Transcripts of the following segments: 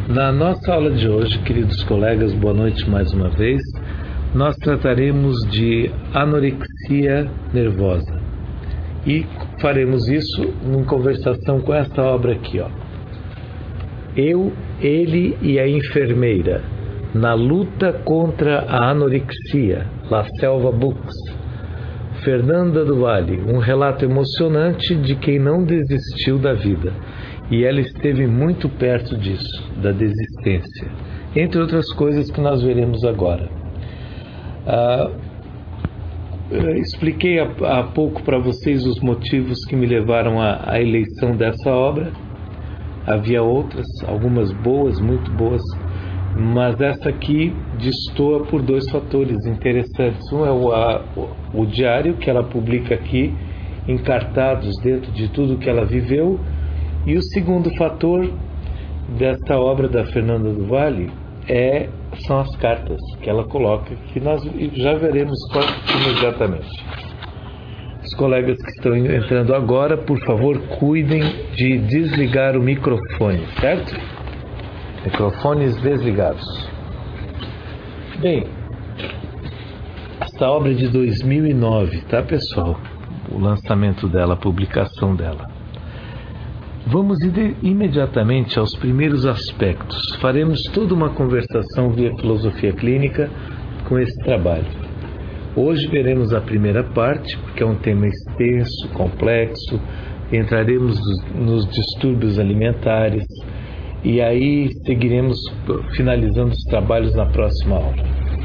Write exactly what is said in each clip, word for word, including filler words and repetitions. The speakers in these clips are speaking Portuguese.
Na nossa aula de hoje, queridos colegas, boa noite mais uma vez. Nós trataremos de anorexia nervosa e faremos isso em conversação com essa obra aqui, ó. Eu, ele e a enfermeira na luta contra a anorexia, La Selva Books. Fernanda do Vale, um relato emocionante de quem não desistiu da vida. E ela esteve muito perto disso, da desistência, entre outras coisas que nós veremos agora. Ah, expliquei há, há pouco para vocês os motivos que me levaram à, à eleição dessa obra. Havia outras, algumas boas, muito boas, mas essa aqui destoa por dois fatores interessantes. Um é o, a, o, o diário que ela publica aqui, encartados dentro de tudo que ela viveu. E o segundo fator desta obra da Fernanda do Vale é, são as cartas que ela coloca, que nós já veremos imediatamente. Os colegas que estão entrando agora, por favor, cuidem de desligar o microfone, certo? Microfones desligados. Bem, esta obra é de dois mil e nove, tá, pessoal? O lançamento dela, a publicação dela. Vamos ir imediatamente aos primeiros aspectos. Faremos toda uma conversação via filosofia clínica com esse trabalho. Hoje veremos a primeira parte, porque é um tema extenso, complexo. Entraremos nos distúrbios alimentares e aí seguiremos finalizando os trabalhos na próxima aula.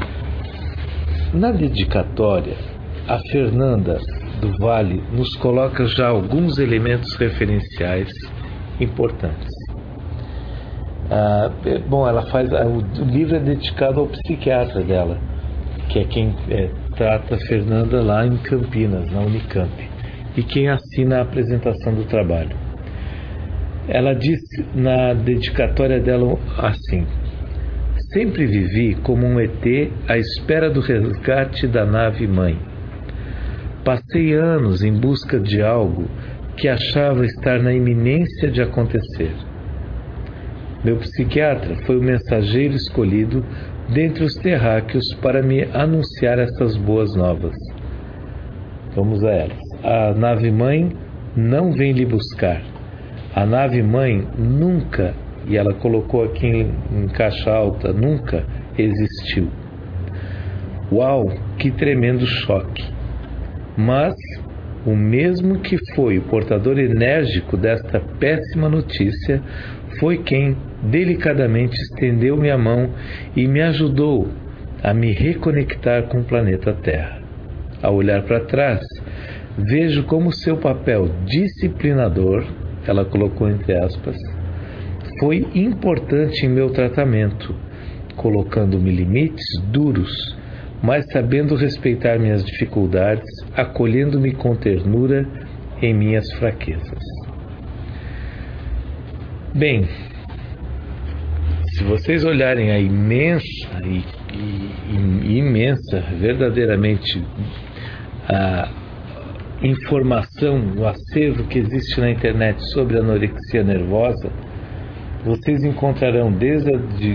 Na dedicatória, a Fernanda do Vale nos coloca já alguns elementos referenciais importantes. Ah, bom, ela faz, o livro é dedicado ao psiquiatra dela, que é quem é, trata a Fernanda lá em Campinas, na Unicamp, e quem assina a apresentação do trabalho. Ela diz na dedicatória dela assim: sempre vivi como um E T à espera do resgate da nave-mãe. Passei anos em busca de algo que achava estar na iminência de acontecer. Meu psiquiatra foi o mensageiro escolhido dentre os terráqueos para me anunciar essas boas novas. Vamos a elas. A nave-mãe não vem lhe buscar. A nave-mãe nunca, e ela colocou aqui em, em caixa alta, nunca existiu. Uau, que tremendo choque! Mas o mesmo que foi o portador enérgico desta péssima notícia foi quem delicadamente estendeu-me a mão e me ajudou a me reconectar com o planeta Terra. Ao olhar para trás, vejo como seu papel disciplinador, ela colocou entre aspas, foi importante em meu tratamento, colocando-me limites duros, mas sabendo respeitar minhas dificuldades, acolhendo-me com ternura em minhas fraquezas. Bem, se vocês olharem a imensa e, e, e imensa, verdadeiramente, a informação, o acervo que existe na internet sobre anorexia nervosa, vocês encontrarão desde a de,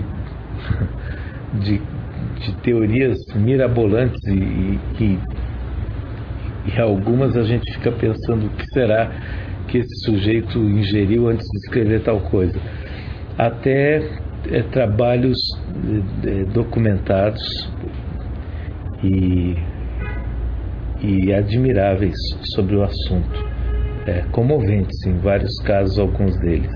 de de teorias mirabolantes e, e, e algumas a gente fica pensando o que será que esse sujeito ingeriu antes de escrever tal coisa, até é, trabalhos é, documentados e, e admiráveis sobre o assunto, é, comoventes em vários casos, alguns deles,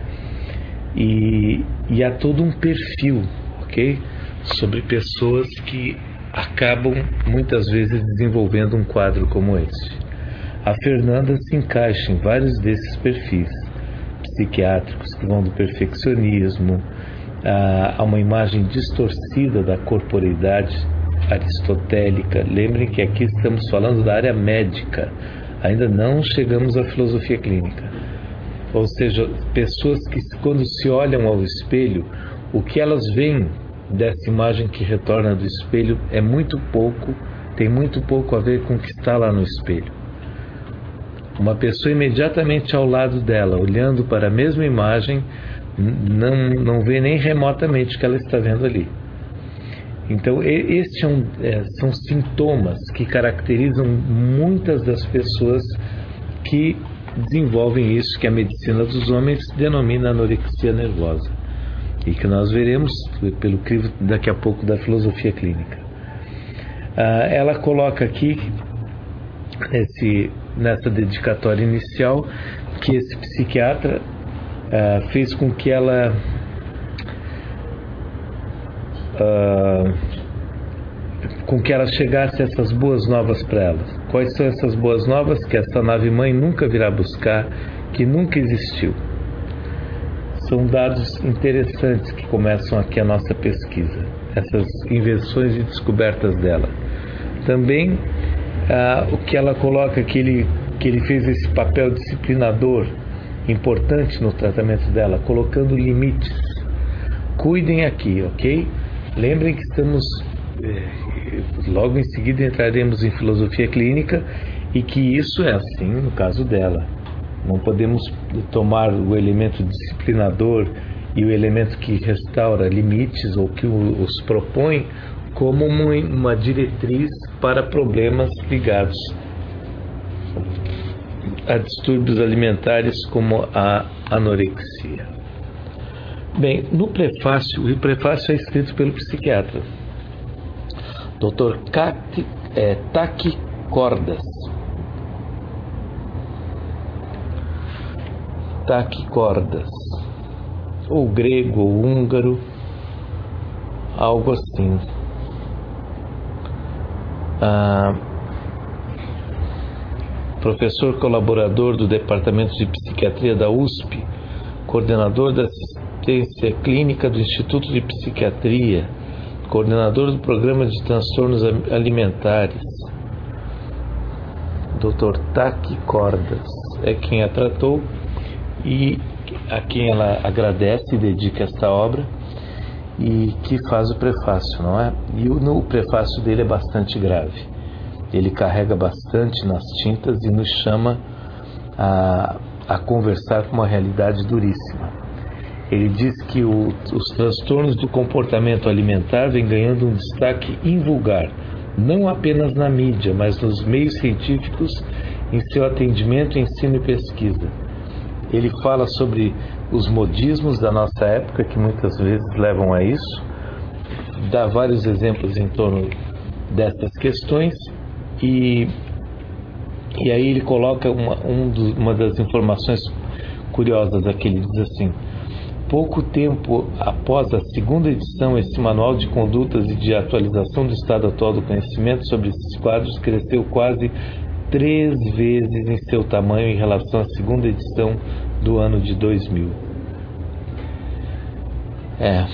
e, e há todo um perfil, ok? Sobre pessoas que acabam muitas vezes desenvolvendo um quadro como esse. A Fernanda se encaixa em vários desses perfis psiquiátricos que vão do perfeccionismo a, a uma imagem distorcida da corporeidade aristotélica. Lembrem que aqui estamos falando da área médica, ainda não chegamos à filosofia clínica. Ou seja, pessoas que quando se olham ao espelho, o que elas veem dessa imagem que retorna do espelho é muito pouco, tem muito pouco a ver com o que está lá no espelho. Uma pessoa imediatamente ao lado dela, olhando para a mesma imagem, não, não vê nem remotamente o que ela está vendo ali. Então, estes são, é, são sintomas que caracterizam muitas das pessoas que desenvolvem isso que a medicina dos homens denomina anorexia nervosa, e que nós veremos pelo crivo daqui a pouco da filosofia clínica. Ah, ela coloca aqui, esse, nessa dedicatória inicial, que esse psiquiatra ah, fez com que ela ah, com que ela chegasse a essas boas novas para ela. Quais são essas boas novas? Que essa nave-mãe nunca virá buscar, que nunca existiu. São dados interessantes que começam aqui a nossa pesquisa, essas invenções e descobertas dela. Também ah, o que ela coloca, que ele, que ele fez esse papel disciplinador importante no tratamento dela, colocando limites. Cuidem aqui, ok? Lembrem que estamos, eh, logo em seguida entraremos em filosofia clínica, e que isso é assim no caso dela. Não podemos tomar o elemento disciplinador e o elemento que restaura limites ou que os propõe como uma, uma diretriz para problemas ligados a distúrbios alimentares como a anorexia. Bem, no prefácio, o prefácio é escrito pelo psiquiatra doutor é, Taki Cordas. Taki Cordas, ou grego ou húngaro, algo assim. Ah, professor colaborador do Departamento de Psiquiatria da U S P, coordenador da assistência clínica do Instituto de Psiquiatria, coordenador do Programa de Transtornos Alimentares. doutor Taki Cordas é quem a tratou e a quem ela agradece e dedica esta obra, e que faz o prefácio, não é? E o, no, o prefácio dele é bastante grave. Ele carrega bastante nas tintas e nos chama a, a conversar com uma realidade duríssima. Ele diz que o, os transtornos do comportamento alimentar vêm ganhando um destaque invulgar, não apenas na mídia, mas nos meios científicos, em seu atendimento, ensino e pesquisa. Ele fala sobre os modismos da nossa época, que muitas vezes levam a isso, dá vários exemplos em torno dessas questões, e, e aí ele coloca uma, um do, uma das informações curiosas aqui. Ele diz assim: pouco tempo após a segunda edição, esse manual de condutas e de atualização do estado atual do conhecimento sobre esses quadros cresceu quase três vezes em seu tamanho em relação à segunda edição do ano de dois mil. É.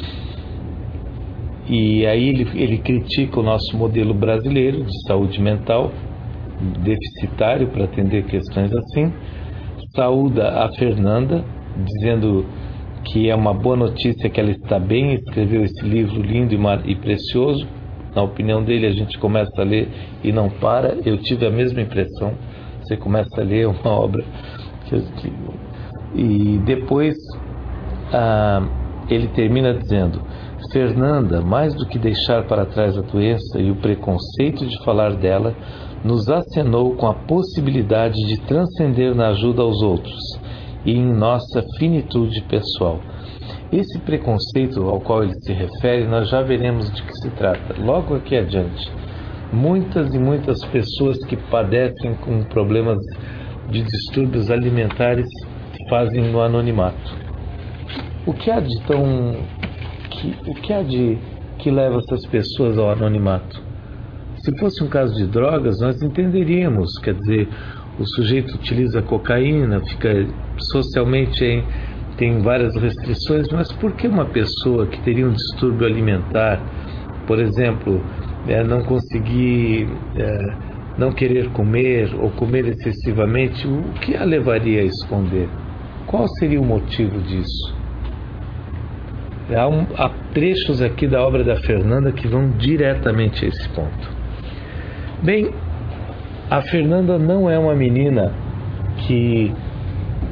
E aí ele, ele critica o nosso modelo brasileiro de saúde mental, deficitário para atender questões assim. Saúda a Fernanda, dizendo que é uma boa notícia que ela está bem, escreveu esse livro lindo e, e precioso. Na opinião dele, a gente começa a ler e não para. Eu tive a mesma impressão. Você começa a ler uma obra que, que, e depois ah, ele termina dizendo: Fernanda, mais do que deixar para trás a doença e o preconceito de falar dela, nos acenou com a possibilidade de transcender na ajuda aos outros e em nossa finitude pessoal. Esse preconceito ao qual ele se refere, nós já veremos de que se trata logo aqui adiante. Muitas e muitas pessoas que padecem com problemas de distúrbios alimentares fazem no anonimato. O que há de tão que, o que há de que leva essas pessoas ao anonimato? Se fosse um caso de drogas, nós entenderíamos. Quer dizer, o sujeito utiliza cocaína, fica socialmente em, tem várias restrições, mas por que uma pessoa que teria um distúrbio alimentar, por exemplo, é, não conseguir, é, não querer comer ou comer excessivamente, o que a levaria a esconder? Qual seria o motivo disso? Há, um, há trechos aqui da obra da Fernanda que vão diretamente a esse ponto. Bem, a Fernanda não é uma menina que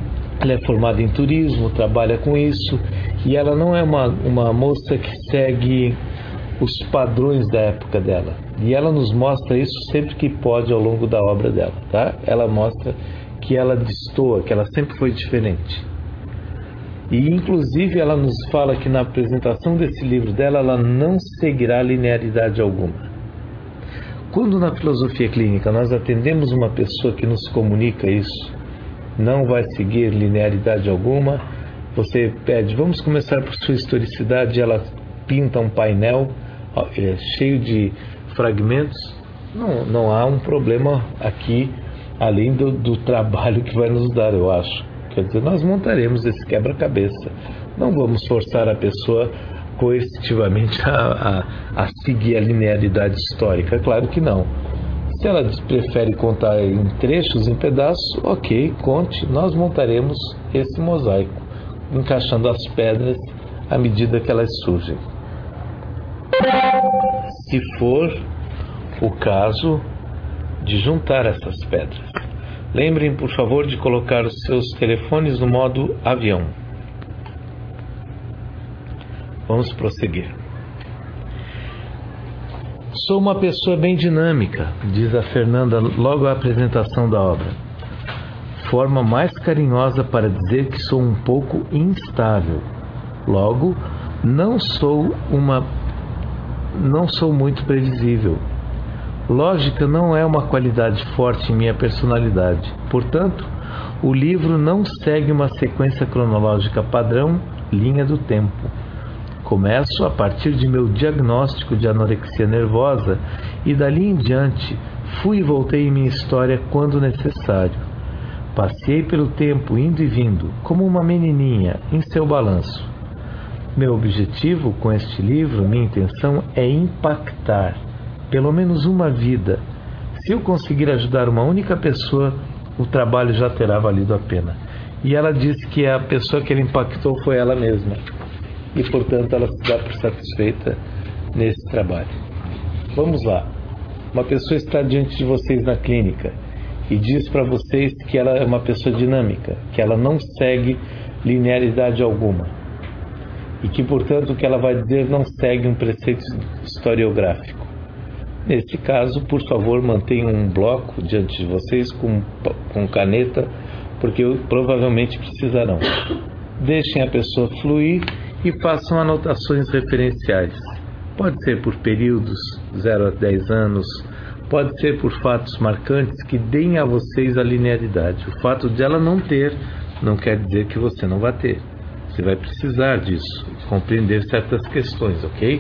Ela é formada em turismo, trabalha com isso, e ela não é uma, uma moça que segue os padrões da época dela. E ela nos mostra isso sempre que pode ao longo da obra dela, tá? Ela mostra que ela destoa, que ela sempre foi diferente. E inclusive ela nos fala que na apresentação desse livro dela, ela não seguirá linearidade alguma. Quando na filosofia clínica nós atendemos uma pessoa que nos comunica isso, não vai seguir linearidade alguma, você pede, vamos começar por sua historicidade, ela pinta um painel cheio de fragmentos, não, não há um problema aqui, além do, do trabalho que vai nos dar, eu acho. Quer dizer, nós montaremos esse quebra-cabeça. Não vamos forçar a pessoa coercitivamente a, a, a seguir a linearidade histórica. Claro que não. Se ela prefere contar em trechos, em pedaços, ok, conte. Nós montaremos esse mosaico, encaixando as pedras à medida que elas surgem. Se for o caso de juntar essas pedras. Lembrem, por favor, de colocar os seus telefones no modo avião. Vamos prosseguir. Sou uma pessoa bem dinâmica, diz a Fernanda logo à apresentação da obra. Forma mais carinhosa para dizer que sou um pouco instável. Logo, não sou uma, não sou muito previsível. Lógica não é uma qualidade forte em minha personalidade. Portanto, o livro não segue uma sequência cronológica padrão, linha do tempo. Começo a partir de meu diagnóstico de anorexia nervosa e dali em diante fui e voltei em minha história quando necessário. Passei pelo tempo indo e vindo, como uma menininha em seu balanço. Meu objetivo com este livro, minha intenção é impactar pelo menos uma vida. Se eu conseguir ajudar uma única pessoa, o trabalho já terá valido a pena. E ela disse que a pessoa que ele impactou foi ela mesma. E, portanto, ela se dá por satisfeita nesse trabalho. Vamos lá. Uma pessoa está diante de vocês na clínica e diz para vocês que ela é uma pessoa dinâmica, que ela não segue linearidade alguma. E que, portanto, o que ela vai dizer não segue um preceito historiográfico. Nesse caso, por favor, mantenham um bloco diante de vocês com, com caneta, porque provavelmente precisarão. Deixem a pessoa fluir e façam anotações referenciais. Pode ser por períodos, zero a dez anos, pode ser por fatos marcantes que deem a vocês a linearidade. O fato de ela não ter não quer dizer que você não vai ter. Você vai precisar disso, compreender certas questões, ok?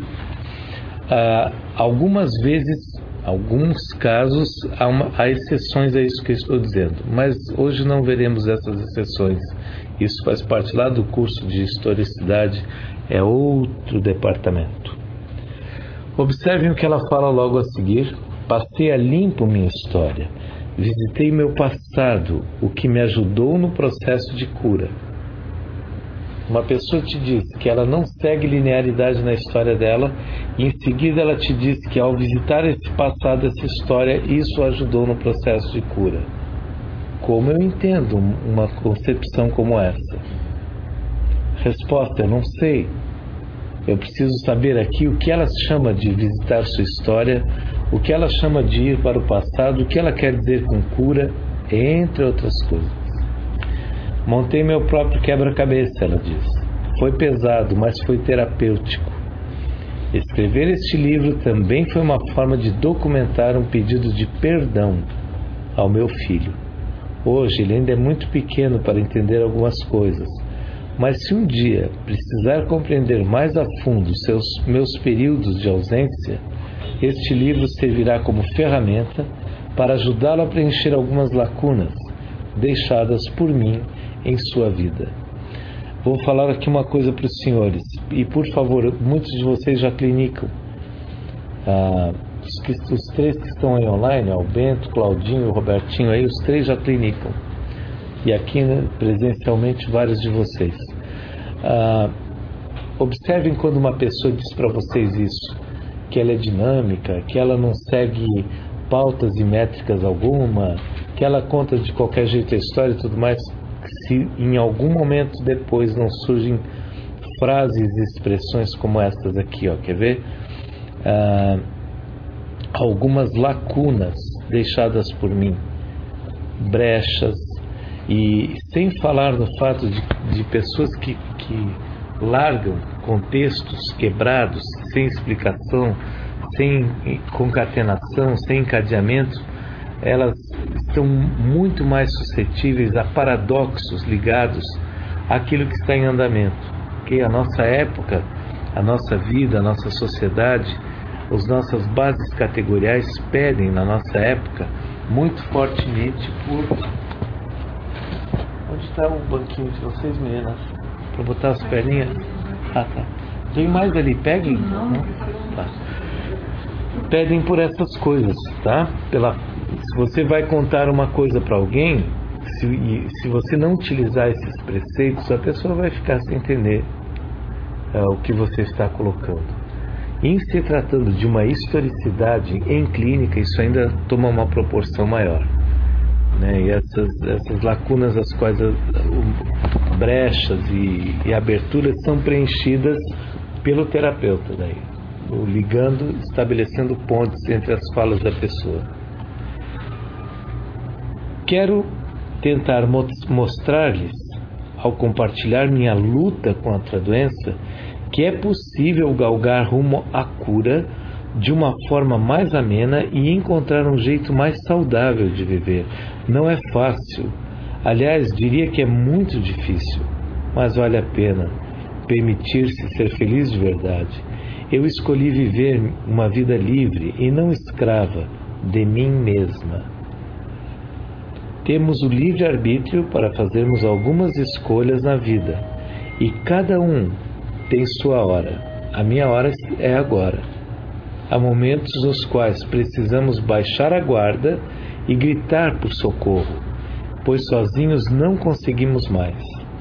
Ah, algumas vezes, alguns casos, há, uma, há exceções a isso que eu estou dizendo, mas hoje não veremos essas exceções. Isso faz parte lá do curso de historicidade, é outro departamento. Observem o que ela fala logo a seguir. Passei a limpo minha história, visitei meu passado, o que me ajudou no processo de cura. Uma pessoa te diz que ela não segue linearidade na história dela e em seguida ela te diz que ao visitar esse passado, essa história, isso ajudou no processo de cura. Como eu entendo uma concepção como essa? Resposta: eu não sei. Eu preciso saber aqui o que ela chama de visitar sua história, o que ela chama de ir para o passado, o que ela quer dizer com cura, entre outras coisas. Montei meu próprio quebra-cabeça, ela diz. Foi pesado, mas foi terapêutico. Escrever este livro também foi uma forma de documentar um pedido de perdão ao meu filho. Hoje ele ainda é muito pequeno para entender algumas coisas, mas se um dia precisar compreender mais a fundo seus meus períodos de ausência, este livro servirá como ferramenta para ajudá-lo a preencher algumas lacunas deixadas por mim em sua vida. Vou falar aqui uma coisa para os senhores, e por favor, muitos de vocês já clinicam. Ah, os, os três que estão aí online, ó, o Bento, o Claudinho, o Robertinho, aí, os três já clinicam. E aqui, né, presencialmente, vários de vocês. Ah, observem quando uma pessoa diz para vocês isso, que ela é dinâmica, que ela não segue pautas e métricas alguma, que ela conta de qualquer jeito a história e tudo mais. se em algum momento depois não surgem frases e expressões como essas aqui, ó, quer ver? Ah, algumas lacunas deixadas por mim, brechas, e sem falar no fato de, de pessoas que, que largam contextos quebrados, sem explicação, sem concatenação, sem encadeamento, elas estão muito mais suscetíveis a paradoxos ligados àquilo que está em andamento. Okay? A nossa época, a nossa vida, a nossa sociedade, as nossas bases categoriais pedem na nossa época muito fortemente por... Onde está o banquinho de vocês, meninas? Para botar as perninhas? Ah, tá. Tem mais ali, peguem. Não? Tá. Pedem por essas coisas, tá? Pela... Se você vai contar uma coisa para alguém, se, se você não utilizar esses preceitos, a pessoa vai ficar sem entender uh, o que você está colocando. Em se tratando de uma historicidade em clínica, isso ainda toma uma proporção maior, né? E essas, essas lacunas, as quais as, uh, brechas e, e aberturas são preenchidas pelo terapeuta, daí, ligando, estabelecendo pontes entre as falas da pessoa. Quero tentar mostrar-lhes, ao compartilhar minha luta contra a doença, que é possível galgar rumo à cura de uma forma mais amena e encontrar um jeito mais saudável de viver. Não é fácil. Aliás, diria que é muito difícil, mas vale a pena permitir-se ser feliz de verdade. Eu escolhi viver uma vida livre e não escrava de mim mesma. Temos o livre-arbítrio para fazermos algumas escolhas na vida, e cada um tem sua hora. A minha hora é agora. Há momentos nos quais precisamos baixar a guarda e gritar por socorro, pois sozinhos não conseguimos mais.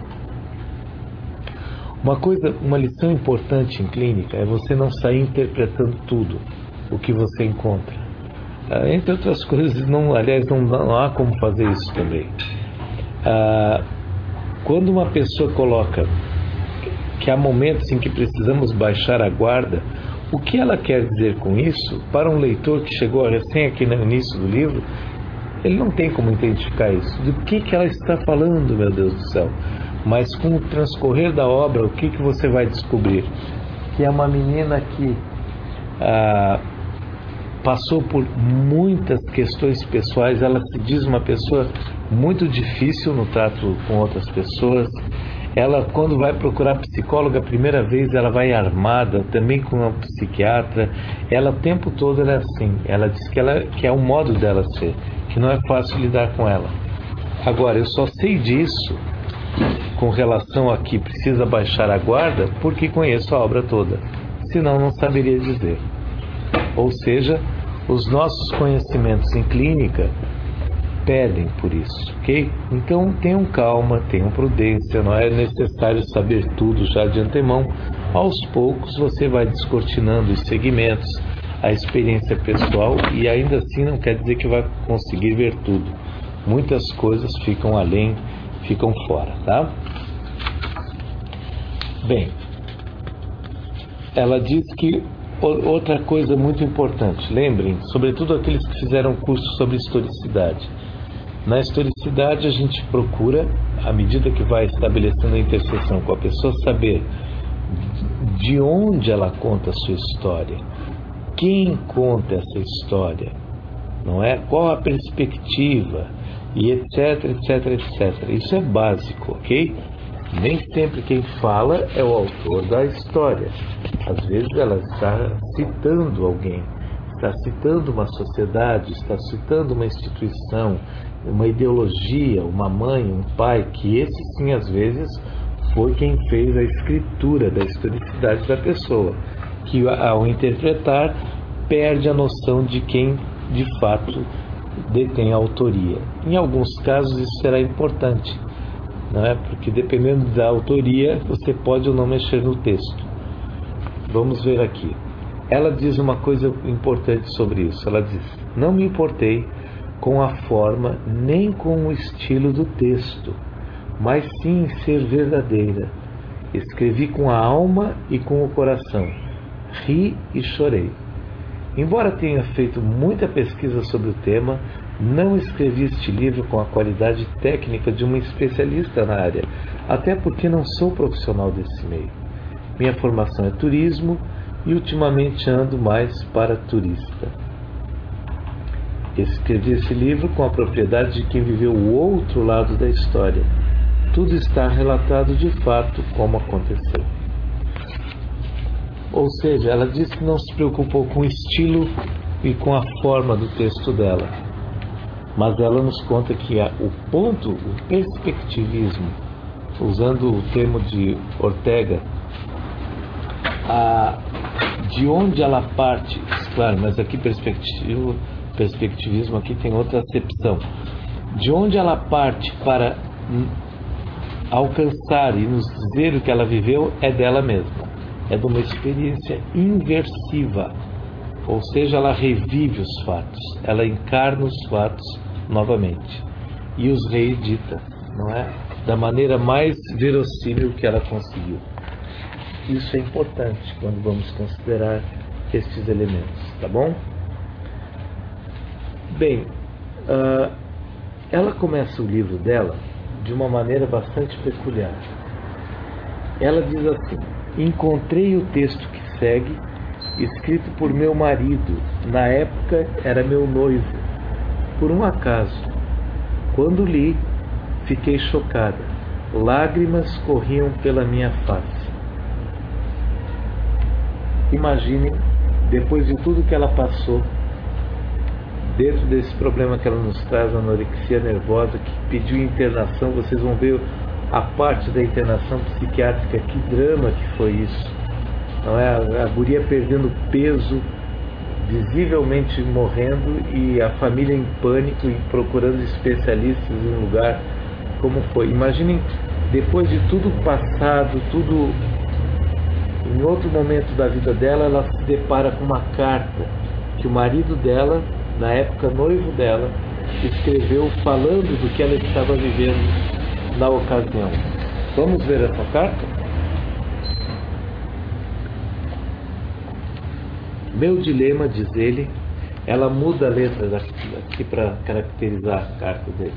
Uma coisa, uma lição importante em clínica é você não sair interpretando tudo o que você encontra. Uh, entre outras coisas, não, aliás, não, não há como fazer isso também. Uh, quando uma pessoa coloca que há momentos em que precisamos baixar a guarda, o que ela quer dizer com isso, para um leitor que chegou recém aqui no início do livro, ele não tem como identificar isso. Do que, que ela está falando, meu Deus do céu? Mas com o transcorrer da obra, o que, que você vai descobrir? Que é uma menina que... Uh, passou por muitas questões pessoais, ela se diz uma pessoa muito difícil no trato com outras pessoas. Ela, quando vai procurar psicóloga a primeira vez, ela vai armada, também com uma psiquiatra. Ela o tempo todo ela é assim. Ela diz que, ela, que é o modo dela ser, que não é fácil lidar com ela. Agora, eu só sei disso com relação a que precisa baixar a guarda porque conheço a obra toda. Senão, não saberia dizer. Ou seja, os nossos conhecimentos em clínica pedem por isso, ok? Então tenham calma, tenham prudência, não é necessário saber tudo já de antemão. Aos poucos você vai descortinando os segmentos, a experiência pessoal, e ainda assim não quer dizer que vai conseguir ver tudo. Muitas coisas ficam além, ficam fora, tá? Bem, ela diz que outra coisa muito importante, lembrem, sobretudo aqueles que fizeram curso sobre historicidade. Na historicidade a gente procura, à medida que vai estabelecendo a interseção com a pessoa, saber de onde ela conta a sua história, quem conta essa história, não é? Qual a perspectiva, e etc, etc, etcétera. Isso é básico, ok? Nem sempre quem fala é o autor da história. Às vezes ela está citando alguém, está citando uma sociedade, está citando uma instituição, uma ideologia, uma mãe, um pai, que esse sim às vezes foi quem fez a escritura da historicidade da pessoa, que ao interpretar perde a noção de quem de fato detém a autoria. Em alguns casos isso será importante, não é? Porque dependendo da autoria você pode ou não mexer no texto. Vamos ver aqui. Ela diz uma coisa importante sobre isso. Ela diz: não me importei com a forma nem com o estilo do texto, mas sim em ser verdadeira. Escrevi com a alma e com o coração. Ri e chorei. Embora tenha feito muita pesquisa sobre o tema, não escrevi este livro com a qualidade técnica de um especialista na área, até porque não sou profissional desse meio. Minha formação é turismo e ultimamente ando mais para turista. Escrevi esse livro com a propriedade de quem viveu o outro lado da história. Tudo está relatado de fato como aconteceu. Ou seja, ela diz que não se preocupou com o estilo e com a forma do texto dela. Mas ela nos conta que o ponto, o perspectivismo, usando o termo de Ortega, a, de onde ela parte, claro, mas aqui perspectivo, perspectivismo aqui tem outra acepção, de onde ela parte para alcançar e nos dizer o que ela viveu é dela mesma, é de uma experiência inversiva, ou seja, ela revive os fatos, ela encarna os fatos novamente e os reedita, não é? Da maneira mais verossímil que ela conseguiu. Isso é importante quando vamos considerar estes elementos, tá bom? Bem, uh, ela começa o livro dela de uma maneira bastante peculiar. Ela diz assim: encontrei o texto que segue, escrito por meu marido, na época era meu noivo, por um acaso. Quando li, fiquei chocada. Lágrimas corriam pela minha face. Imaginem, depois de tudo que ela passou, dentro desse problema que ela nos traz, a anorexia nervosa, que pediu internação, vocês vão ver a parte da internação psiquiátrica, que drama que foi isso. Não é? A guria perdendo peso, visivelmente morrendo, e a família em pânico e procurando especialistas em um lugar como foi. Imaginem, depois de tudo passado, tudo, em outro momento da vida dela, ela se depara com uma carta que o marido dela, na época noivo dela, escreveu falando do que ela estava vivendo na ocasião. Vamos ver essa carta? Meu dilema, diz ele, ela muda a letra aqui para caracterizar a carta dele.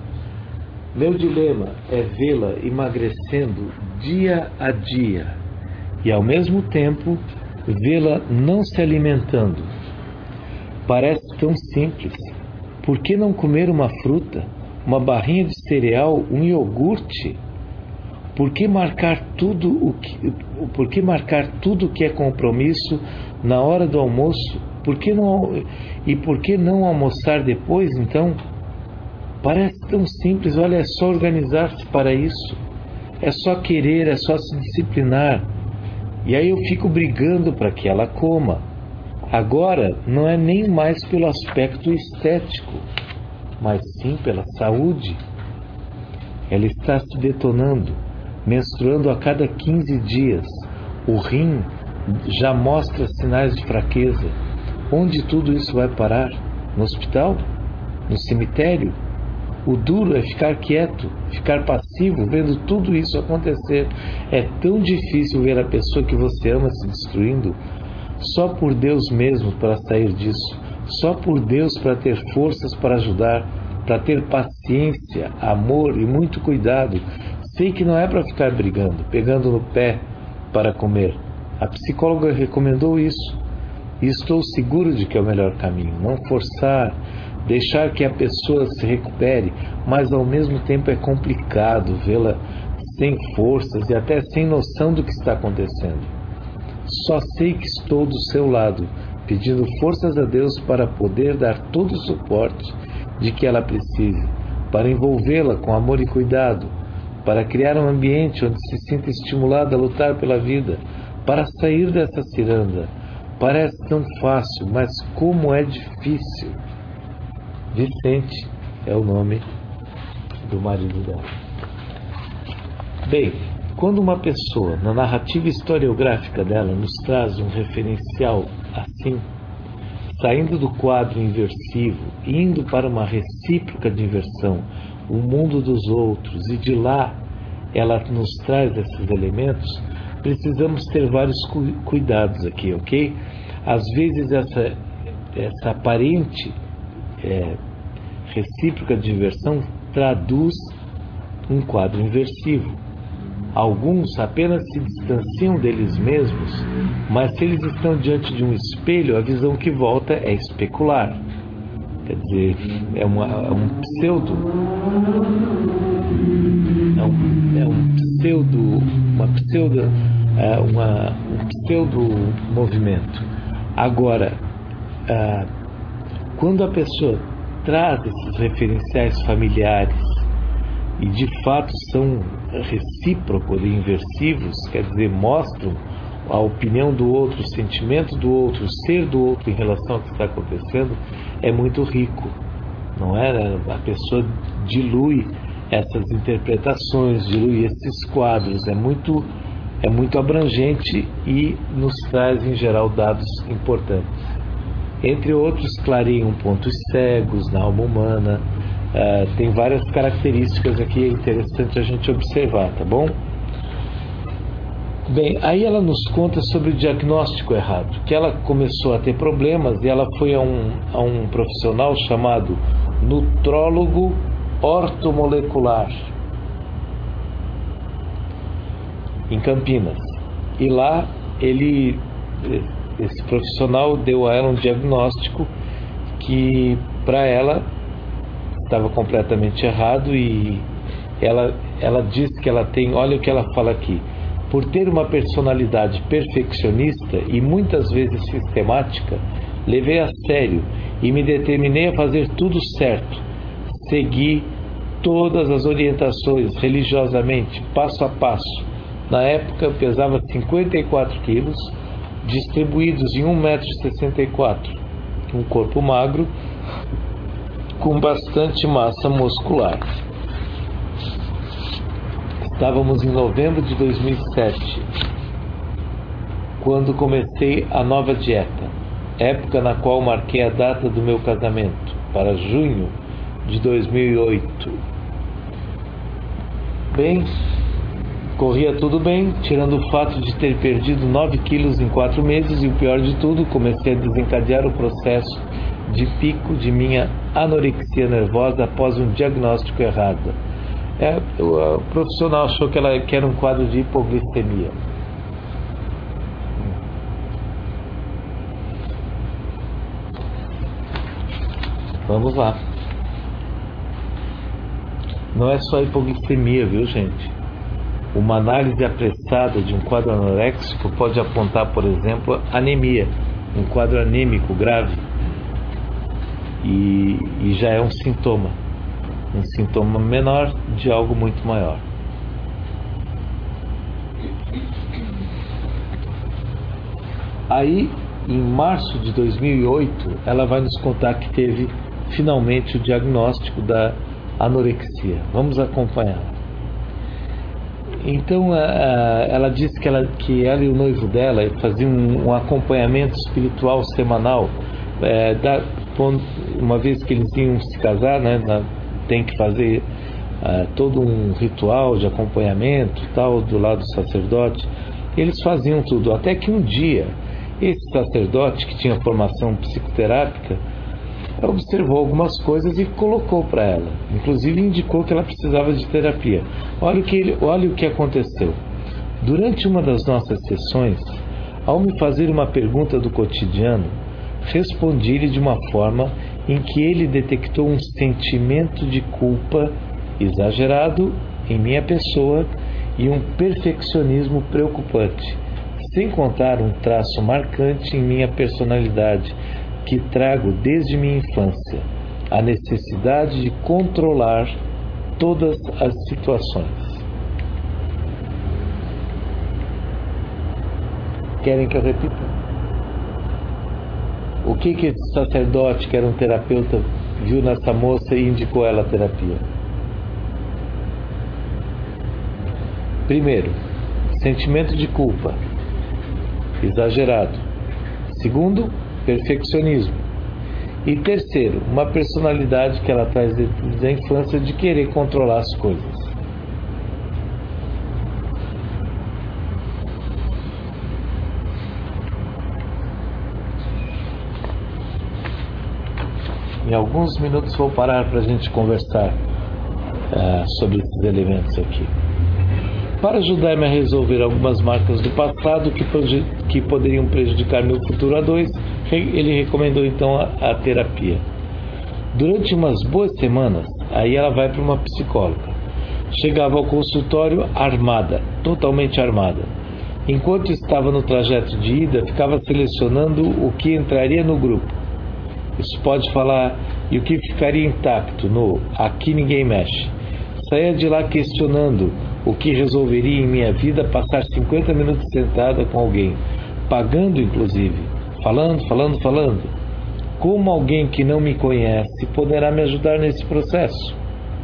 Meu dilema é vê-la emagrecendo dia a dia e, ao mesmo tempo, vê-la não se alimentando. Parece tão simples. Por que não comer uma fruta, uma barrinha de cereal, um iogurte? Por que marcar tudo o que, por que marcar tudo que é compromisso na hora do almoço? Por que não, e por que não almoçar depois, então? Parece tão simples. Olha, é só organizar-se para isso. É só querer, é só se disciplinar. E aí eu fico brigando para que ela coma. Agora, não é nem mais pelo aspecto estético, mas sim pela saúde. Ela está se detonando, menstruando a cada quinze dias. O rim já mostra sinais de fraqueza. Onde tudo isso vai parar? No hospital? No cemitério? O duro é ficar quieto, ficar passivo, vendo tudo isso acontecer. É tão difícil ver a pessoa que você ama se destruindo. Só por Deus mesmo para sair disso. Só por Deus para ter forças para ajudar, para ter paciência, amor e muito cuidado. Sei que não é para ficar brigando, pegando no pé para comer. A psicóloga recomendou isso. E estou seguro de que é o melhor caminho. Não forçar, deixar que a pessoa se recupere, mas ao mesmo tempo é complicado vê-la sem forças e até sem noção do que está acontecendo. Só sei que estou do seu lado, pedindo forças a Deus para poder dar todo o suporte de que ela precise, para envolvê-la com amor e cuidado, para criar um ambiente onde se sinta estimulada a lutar pela vida, para sair dessa ciranda. Parece tão fácil, mas como é difícil. Vicente é o nome do marido dela. Bem, quando uma pessoa, na narrativa historiográfica dela, nos traz um referencial assim, saindo do quadro inversivo, indo para uma recíproca diversão, o mundo dos outros, e de lá ela nos traz esses elementos, precisamos ter vários cu- cuidados aqui, ok? Às vezes essa, essa aparente é, recíproca diversão traduz um quadro inversivo. Alguns apenas se distanciam deles mesmos, mas se eles estão diante de um espelho, a visão que volta é especular. Quer dizer, é, uma, é um pseudo, é um, é um pseudo, uma pseudo, é uma, um pseudo movimento. Agora, ah, quando a pessoa traz esses referenciais familiares e de fato são recíprocos e inversivos, quer dizer, mostram a opinião do outro, o sentimento do outro, o ser do outro em relação ao que está acontecendo, é muito rico, não é? A pessoa dilui essas interpretações, dilui esses quadros, é muito, é muito abrangente e nos traz em geral dados importantes. Entre outros, clareiam pontos cegos na alma humana. Uh, tem várias características aqui, é interessante a gente observar, tá bom? Bem, aí ela nos conta sobre o diagnóstico errado, que ela começou a ter problemas e ela foi a um, a um profissional chamado nutrólogo ortomolecular em Campinas. E lá ele, esse profissional deu a ela um diagnóstico que para ela estava completamente errado, e ela, ela diz que ela tem, olha o que ela fala aqui: por ter uma personalidade perfeccionista e muitas vezes sistemática, levei a sério e me determinei a fazer tudo certo. Segui todas as orientações religiosamente, passo a passo. Na época eu pesava cinquenta e quatro quilos, distribuídos em um metro e sessenta e quatro, um corpo magro, com bastante massa muscular. Estávamos em novembro de dois mil e sete, quando comecei a nova dieta, época na qual marquei a data do meu casamento, para junho de dois mil e oito. Bem, corria tudo bem, tirando o fato de ter perdido nove quilos em quatro meses, e o pior de tudo, comecei a desencadear o processo de pico de minha anorexia nervosa após um diagnóstico errado. É, o, o profissional achou que, ela, que era um quadro de hipoglicemia. Vamos lá. Não é só hipoglicemia, viu, gente? Uma análise apressada de um quadro anoréxico pode apontar, por exemplo, anemia, um quadro anêmico grave, e, e já é um sintoma, um sintoma menor de algo muito maior. Aí, em março de dois mil e oito, ela vai nos contar que teve finalmente o diagnóstico da anorexia. Vamos acompanhar. Então, ela disse que ela, que ela e o noivo dela faziam um, um acompanhamento espiritual semanal. É, da, uma vez que eles iam se casar, né, tem que fazer uh, todo um ritual de acompanhamento, tal, do lado do sacerdote. Eles faziam tudo, até que um dia esse sacerdote, que tinha formação psicoterápica, observou algumas coisas e colocou para ela, inclusive indicou que ela precisava de terapia. Olha o que ele, olha o que aconteceu. Durante uma das nossas sessões, ao me fazer uma pergunta do cotidiano, respondi-lhe de uma forma em que ele detectou um sentimento de culpa exagerado em minha pessoa e um perfeccionismo preocupante, sem contar um traço marcante em minha personalidade que trago desde minha infância: a necessidade de controlar todas as situações. Querem que eu repita? O que que esse sacerdote, que era um terapeuta, viu nessa moça e indicou ela a terapia? Primeiro, sentimento de culpa exagerado. Segundo, perfeccionismo. E terceiro, uma personalidade que ela traz desde a infância de querer controlar as coisas. Em alguns minutos vou parar para a gente conversar uh, sobre esses elementos aqui. Para ajudar-me a resolver algumas marcas do passado que, que poderiam prejudicar meu futuro a dois, ele recomendou então a, a terapia. Durante umas boas semanas, aí ela vai para uma psicóloga. Chegava ao consultório armada, totalmente armada. Enquanto estava no trajeto de ida, ficava selecionando o que entraria no grupo. Isso pode falar e o que ficaria intacto no aqui ninguém mexe. Saía de lá questionando o que resolveria em minha vida passar cinquenta minutos sentada com alguém, pagando inclusive, falando, falando, falando. Como alguém que não me conhece poderá me ajudar nesse processo?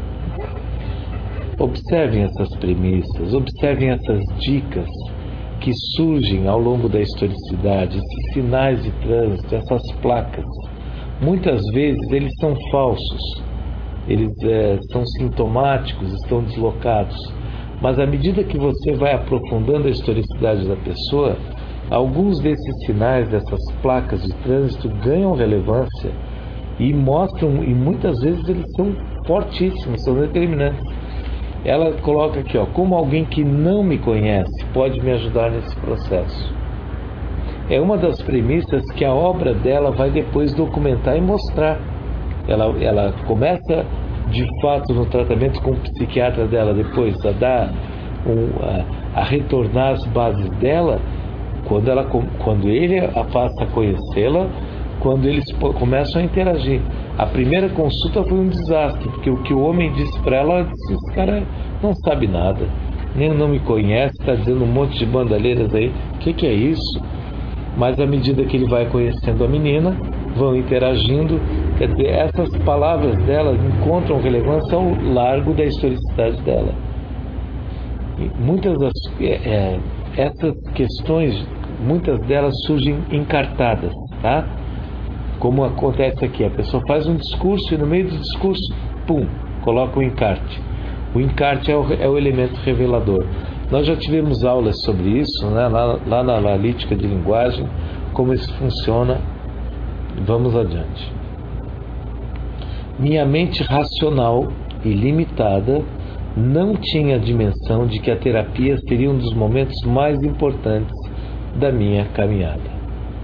Observem essas premissas, observem essas dicas que surgem ao longo da historicidade, esses sinais de trânsito, essas placas. Muitas vezes eles são falsos, eles é, são sintomáticos, estão deslocados, mas à medida que você vai aprofundando a historicidade da pessoa, alguns desses sinais, dessas placas de trânsito ganham relevância e mostram, e muitas vezes eles são fortíssimos, são determinantes. Ela coloca aqui, ó, como alguém que não me conhece pode me ajudar nesse processo. É uma das premissas que a obra dela vai depois documentar e mostrar. Ela, ela começa, de fato, no tratamento com o psiquiatra dela, depois a dar um, a, a retornar às bases dela, quando, ela, quando ele a passa a conhecê-la, quando eles começam a interagir. A primeira consulta foi um desastre, porque o que o homem disse para ela, ela disse, esse cara não sabe nada, nem não me conhece, está dizendo um monte de bandalheiras aí, o que, que é isso? Mas à medida que ele vai conhecendo a menina, vão interagindo, quer dizer, essas palavras dela encontram relevância ao largo da historicidade dela. E muitas das é, essas questões, muitas delas surgem encartadas, tá? Como acontece aqui, a pessoa faz um discurso e no meio do discurso, pum, coloca o encarte. O encarte é o, é o elemento revelador. Nós já tivemos aulas sobre isso, né, lá, lá na analítica de linguagem, como isso funciona. Vamos adiante. Minha mente racional e limitada não tinha a dimensão de que a terapia seria um dos momentos mais importantes da minha caminhada.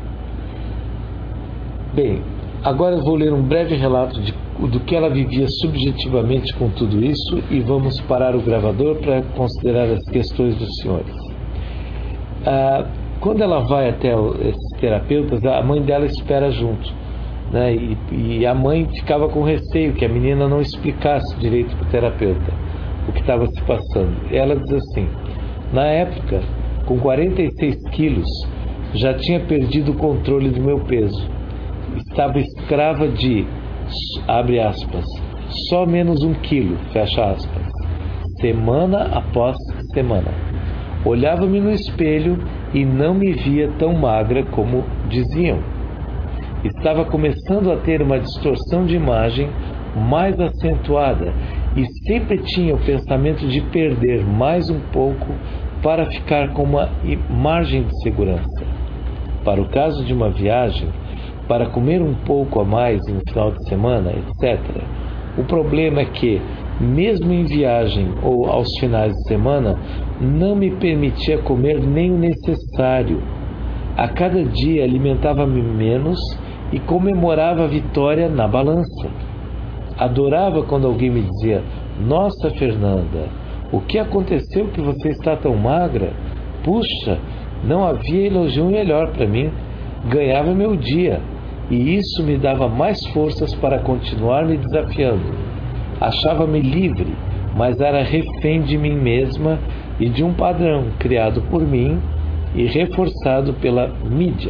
Bem, agora eu vou ler um breve relato de, do que ela vivia subjetivamente com tudo isso e vamos parar o gravador para considerar as questões dos senhores. Ah, quando ela vai até esses terapeutas, a mãe dela espera junto, né? E, e a mãe ficava com receio que a menina não explicasse direito para o terapeuta o que estava se passando. Ela diz assim: na época, com quarenta e seis quilos, já tinha perdido o controle do meu peso. Estava escrava de, abre aspas, só menos um quilo, fecha aspas, semana após semana. Olhava-me no espelho e não me via tão magra como diziam. Estava começando a ter uma distorção de imagem mais acentuada e sempre tinha o pensamento de perder mais um pouco para ficar com uma margem de segurança. Para o caso de uma viagem, para comer um pouco a mais no final de semana, etcétera. O problema é que, mesmo em viagem ou aos finais de semana, não me permitia comer nem o necessário. A cada dia alimentava-me menos e comemorava a vitória na balança. Adorava quando alguém me dizia: nossa, Fernanda, o que aconteceu que você está tão magra? Puxa, não havia elogio melhor para mim. Ganhava meu dia. E isso me dava mais forças para continuar me desafiando. Achava-me livre, mas era refém de mim mesma e de um padrão criado por mim e reforçado pela mídia.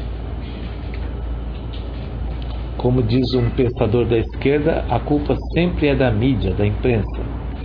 Como diz um pensador da esquerda, a culpa sempre é da mídia, da imprensa.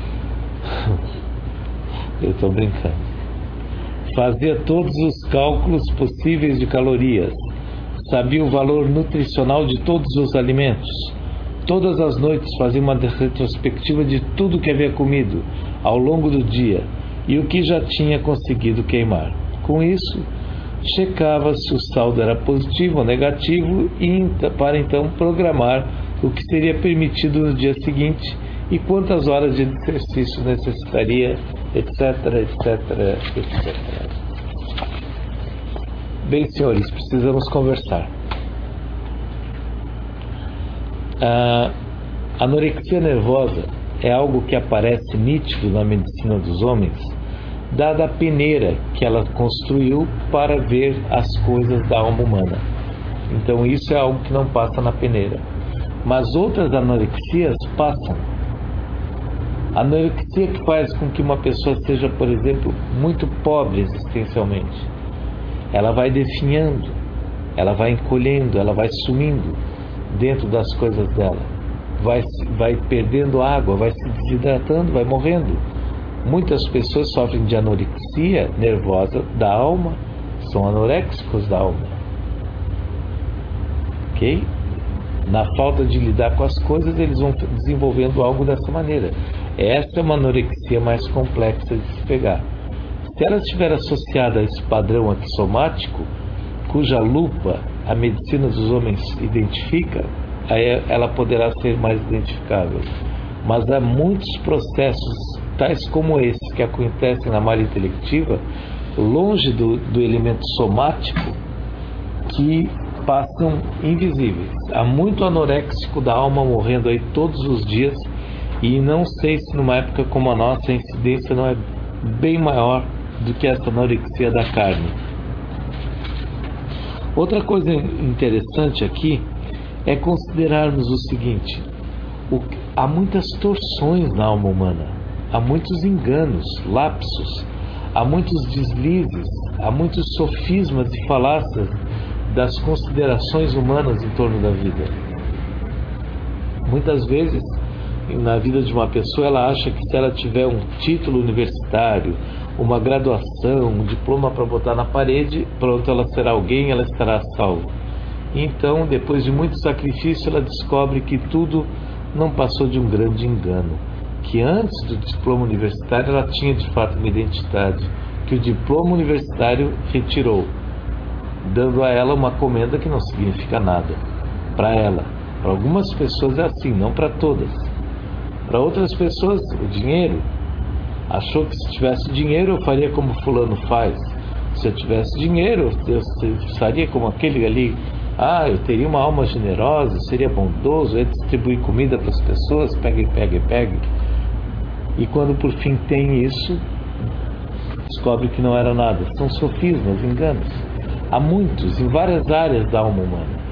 Eu estou brincando. Fazia todos os cálculos possíveis de calorias. sabia o valor nutricional de todos os alimentos. Todas as noites fazia uma retrospectiva de tudo que havia comido ao longo do dia e o que já tinha conseguido queimar. Com isso, checava se o saldo era positivo ou negativo e para então programar o que seria permitido no dia seguinte e quantas horas de exercício necessitaria, etc, etc, etcétera. Bem, senhores, precisamos conversar. A anorexia nervosa é algo que aparece nítido na medicina dos homens, dada a peneira que ela construiu para ver as coisas da alma humana. Então isso é algo que não passa na peneira. Mas outras anorexias passam. A anorexia que faz com que uma pessoa seja, por exemplo, muito pobre existencialmente. Ela vai definhando, ela vai encolhendo, ela vai sumindo dentro das coisas dela. Vai, vai perdendo água, vai se desidratando, vai morrendo. Muitas pessoas sofrem de anorexia nervosa da alma, são anoréxicos da alma. Ok? Na falta de lidar com as coisas, eles vão desenvolvendo algo dessa maneira. Essa é uma anorexia mais complexa de se pegar. Se ela estiver associada a esse padrão axomático, cuja lupa a medicina dos homens identifica, aí ela poderá ser mais identificável. Mas há muitos processos, tais como esses, que acontecem na malha intelectiva, longe do, do elemento somático, que passam invisíveis. Há muito anoréxico da alma morrendo aí todos os dias, e não sei se numa época como a nossa a incidência não é bem maior do que essa anorexia da carne. Outra coisa interessante aqui é considerarmos o seguinte: o, há muitas torções na alma humana, há muitos enganos, lapsos, há muitos deslizes, há muitos sofismas e falácias das considerações humanas em torno da vida. Muitas vezes, na vida de uma pessoa, ela acha que se ela tiver um título universitário, uma graduação, um diploma para botar na parede, pronto, ela será alguém, ela estará salva. Então, depois de muito sacrifício, ela descobre que tudo não passou de um grande engano, que antes do diploma universitário ela tinha de fato uma identidade, que o diploma universitário retirou, dando a ela uma comenda que não significa nada para ela. Para algumas pessoas é assim, não para todas. Para outras pessoas, o dinheiro. Achou que se tivesse dinheiro eu faria como fulano faz. Se eu tivesse dinheiro eu faria como aquele ali. Ah, eu teria uma alma generosa, seria bondoso, eu ia distribuir comida para as pessoas, pegue, pegue, pegue. E quando por fim tem isso, descobre que não era nada. São sofismas, enganos. Há muitos, em várias áreas da alma humana.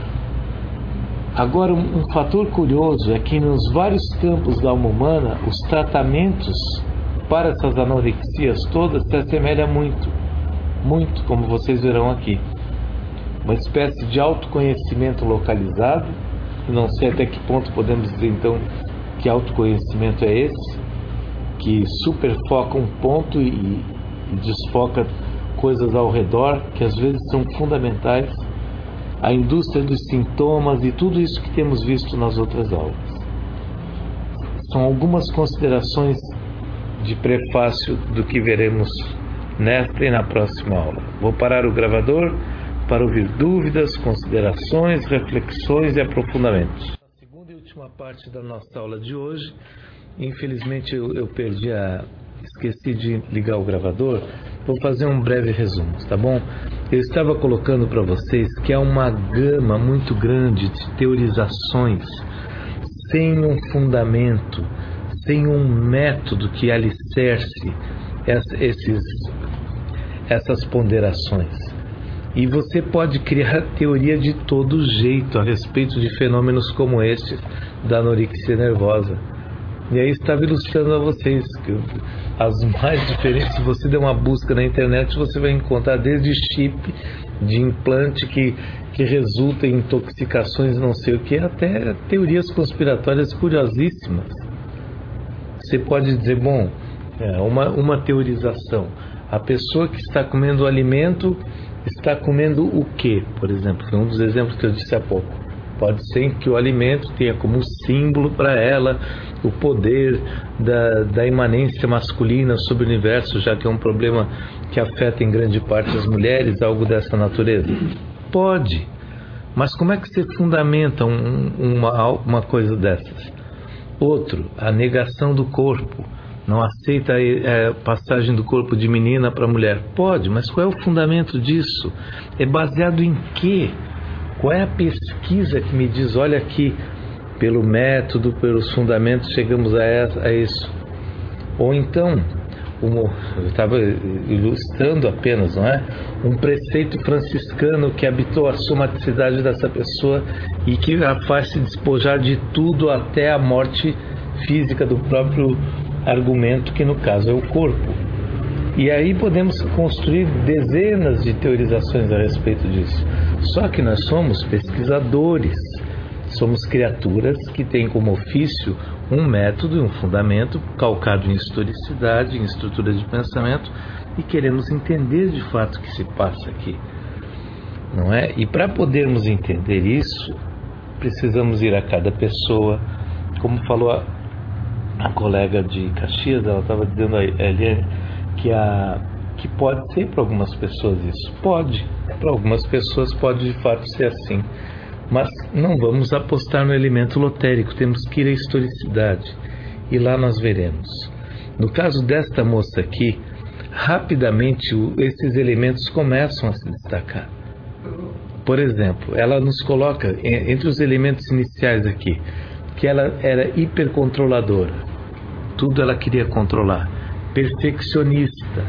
Agora, um, um fator curioso é que nos vários campos da alma humana, os tratamentos para essas anorexias todas se assemelham muito, muito, como vocês verão aqui. Uma espécie de autoconhecimento localizado, não sei até que ponto podemos dizer então que autoconhecimento é esse, que superfoca um ponto e, e desfoca coisas ao redor que às vezes são fundamentais, a indústria dos sintomas e tudo isso que temos visto nas outras aulas. São algumas considerações de prefácio do que veremos nesta e na próxima aula. Vou parar o gravador para ouvir dúvidas, considerações, reflexões e aprofundamentos. A segunda e última parte da nossa aula de hoje, infelizmente eu, eu perdi a... esqueci de ligar o gravador. Vou fazer um breve resumo, tá bom? Eu estava colocando para vocês que há uma gama muito grande de teorizações sem um fundamento, sem um método que alicerce esses, essas ponderações. E você pode criar teoria de todo jeito a respeito de fenômenos como este da anorexia nervosa. E aí estava ilustrando a vocês que as mais diferentes, se você der uma busca na internet, você vai encontrar desde chip de implante que, que resulta em intoxicações não sei o que, até teorias conspiratórias curiosíssimas. Você pode dizer, bom, é uma, uma teorização, a pessoa que está comendo o alimento está comendo o quê, por exemplo? Foi um dos exemplos que eu disse há pouco. Pode ser que o alimento tenha como símbolo para ela o poder da, da imanência masculina sobre o universo, já que é um problema que afeta em grande parte as mulheres, algo dessa natureza. Pode, mas como é que você fundamenta um, uma, uma coisa dessas? Outro, a negação do corpo. Não aceita a passagem do corpo de menina para mulher. Pode, mas qual é o fundamento disso? É baseado em quê? Qual é a pesquisa que me diz, olha aqui, pelo método, pelos fundamentos, chegamos a, essa, a isso? Ou então, um, eu estava ilustrando apenas, não é? Um preceito franciscano que habitou a somaticidade dessa pessoa e que a faz se despojar de tudo até a morte física do próprio argumento, que no caso é o corpo. E aí podemos construir dezenas de teorizações a respeito disso. Só que nós somos pesquisadores, somos criaturas que têm como ofício um método e um fundamento calcado em historicidade, em estrutura de pensamento, e queremos entender de fato o que se passa aqui, não é? E para podermos entender isso, precisamos ir a cada pessoa, como falou a, a colega de Caxias, ela estava dizendo a Eliane que, a, que pode ser para algumas pessoas isso, pode, para algumas pessoas pode de fato ser assim, mas não vamos apostar no elemento lotérico, temos que ir à historicidade, e lá nós veremos. No caso desta moça aqui, rapidamente esses elementos começam a se destacar. Por exemplo, ela nos coloca entre os elementos iniciais aqui, que ela era hipercontroladora, tudo ela queria controlar, perfeccionista,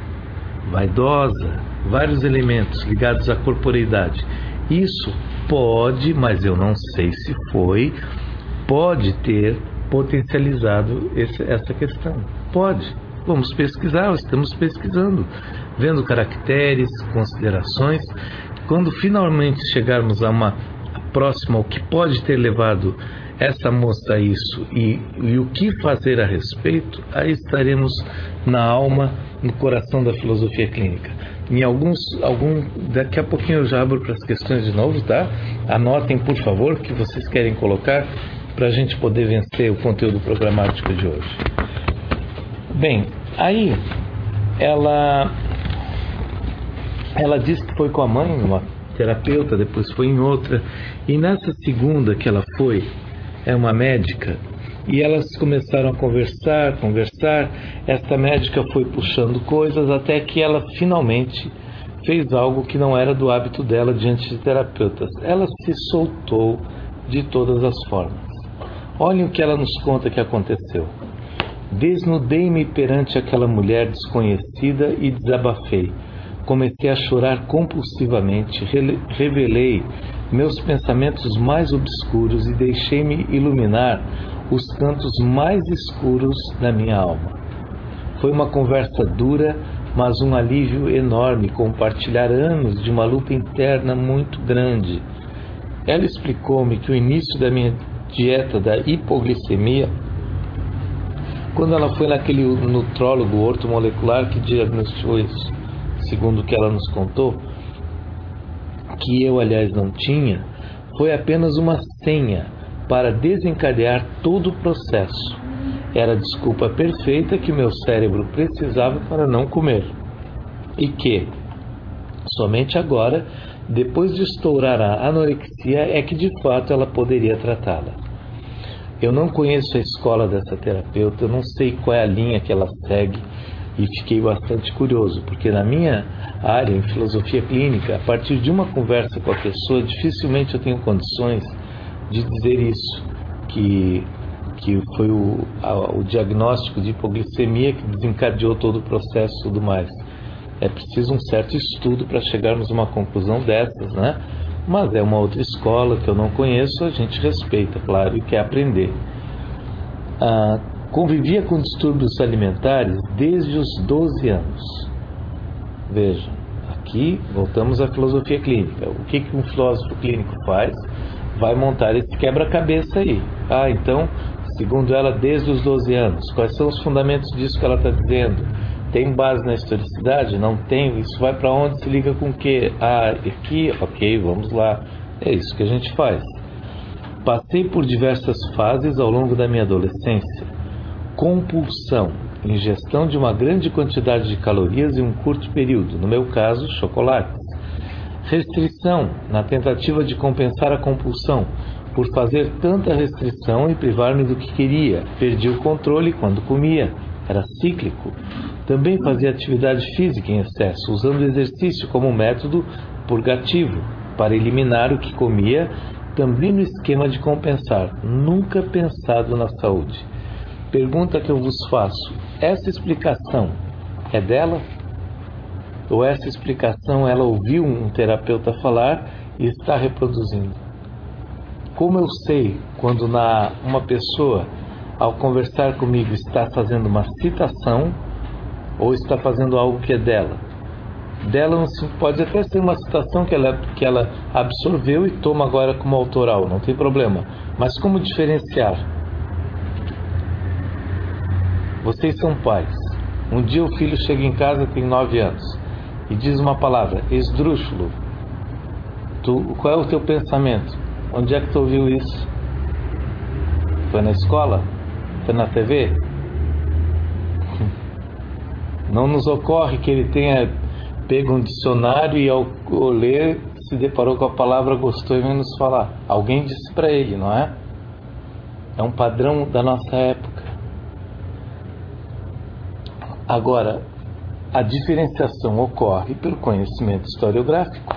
vaidosa, vários elementos ligados à corporeidade. Isso pode, mas eu não sei se foi, pode ter potencializado esse, essa questão. Pode. Vamos pesquisar, estamos pesquisando, vendo caracteres, considerações. Quando finalmente chegarmos a uma a próxima, ao que pode ter levado essa moça a isso e, e o que fazer a respeito, aí estaremos na alma, no coração da filosofia clínica. Em alguns, algum, daqui a pouquinho eu já abro para as questões de novo, tá? Anotem, por favor, o que vocês querem colocar para a gente poder vencer o conteúdo programático de hoje. Bem, aí ela, ela disse que foi com a mãe, uma terapeuta, depois foi em outra, e nessa segunda que ela foi, é uma médica, e elas começaram a conversar, conversar, esta médica foi puxando coisas até que ela finalmente fez algo que não era do hábito dela diante de terapeutas. Ela se soltou de todas as formas. Olhem o que ela nos conta que aconteceu. Desnudei-me perante aquela mulher desconhecida e desabafei. Comecei a chorar compulsivamente, revelei meus pensamentos mais obscuros e deixei-me iluminar os cantos mais escuros da minha alma. Foi uma conversa dura, mas um alívio enorme, compartilhar anos de uma luta interna muito grande. Ela explicou-me que o início da minha dieta da hipoglicemia, quando ela foi naquele nutrólogo ortomolecular que diagnosticou isso, segundo o que ela nos contou, que eu, aliás, não tinha, foi apenas uma senha para desencadear todo o processo. Era a desculpa perfeita que meu cérebro precisava para não comer. E que, somente agora, depois de estourar a anorexia, é que de fato ela poderia tratá-la. Eu não conheço a escola dessa terapeuta, eu não sei qual é a linha que ela segue, e fiquei bastante curioso, porque na minha área, em filosofia clínica, a partir de uma conversa com a pessoa, dificilmente eu tenho condições de dizer isso, que, que foi o, a, o diagnóstico de hipoglicemia que desencadeou todo o processo e tudo mais. É preciso um certo estudo para chegarmos a uma conclusão dessas, né? Mas é uma outra escola que eu não conheço, a gente respeita, claro, e quer aprender. Ah, convivia com distúrbios alimentares desde os doze anos. Vejam, aqui voltamos à filosofia clínica. O que, que um filósofo clínico faz? Vai montar esse quebra-cabeça aí. Ah, então, segundo ela, desde os doze anos. Quais são os fundamentos disso que ela está dizendo? Tem base na historicidade? Não tem. Isso vai para onde? Se liga com o quê? Ah, aqui, ok, vamos lá. É isso que a gente faz. Passei por diversas fases ao longo da minha adolescência. Compulsão, ingestão de uma grande quantidade de calorias em um curto período, no meu caso, chocolates. Restrição, na tentativa de compensar a compulsão, por fazer tanta restrição e privar-me do que queria. Perdi o controle quando comia. Era cíclico. Também fazia atividade física em excesso, usando o exercício como método purgativo, para eliminar o que comia, também no esquema de compensar, nunca pensado na saúde. Pergunta que eu vos faço: essa explicação é dela? Ou essa explicação ela ouviu um terapeuta falar e está reproduzindo? Como eu sei quando na, uma pessoa, ao conversar comigo, está fazendo uma citação ou está fazendo algo que é dela? Dela pode até ser uma citação que ela, que ela absorveu e toma agora como autoral, não tem problema. Mas como diferenciar? Vocês são pais. Um dia o filho chega em casa, tem nove anos, e diz uma palavra, esdrúxulo. Tu, qual é o teu pensamento? Onde é que tu ouviu isso? Foi na escola? Foi na T V? Não nos ocorre que ele tenha pego um dicionário e ao ler se deparou com a palavra, gostou e veio nos falar. Alguém disse para ele, não é? É um padrão da nossa época. Agora, a diferenciação ocorre pelo conhecimento historiográfico.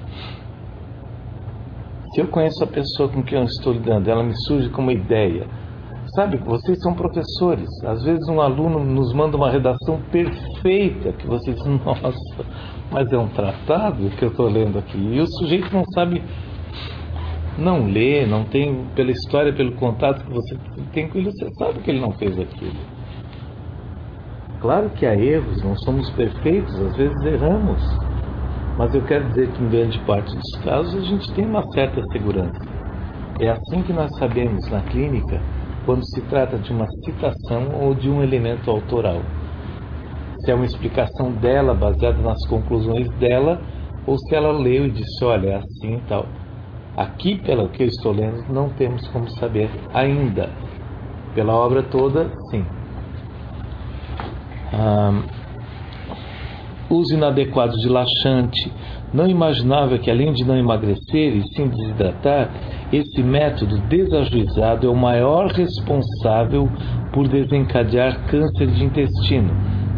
Se eu conheço a pessoa com quem eu estou lidando, ela me surge como ideia. Sabe, vocês são professores. Às vezes um aluno nos manda uma redação perfeita, que você diz, nossa, mas é um tratado que eu estou lendo aqui. E o sujeito não sabe, não lê, não tem, pela história, pelo contato que você tem com ele, você sabe que ele não fez aquilo. Claro que há erros, não somos perfeitos, às vezes erramos. Mas eu quero dizer que em grande parte dos casos a gente tem uma certa segurança. É assim que nós sabemos na clínica quando se trata de uma citação ou de um elemento autoral. Se é uma explicação dela, baseada nas conclusões dela, ou se ela leu e disse, olha, é assim e tal. Aqui, pelo que eu estou lendo, não temos como saber ainda. Pela obra toda, sim. Ah, uso inadequado de laxante. Não imaginava que, além de não emagrecer e sim desidratar, esse método desajuizado é o maior responsável por desencadear câncer de intestino.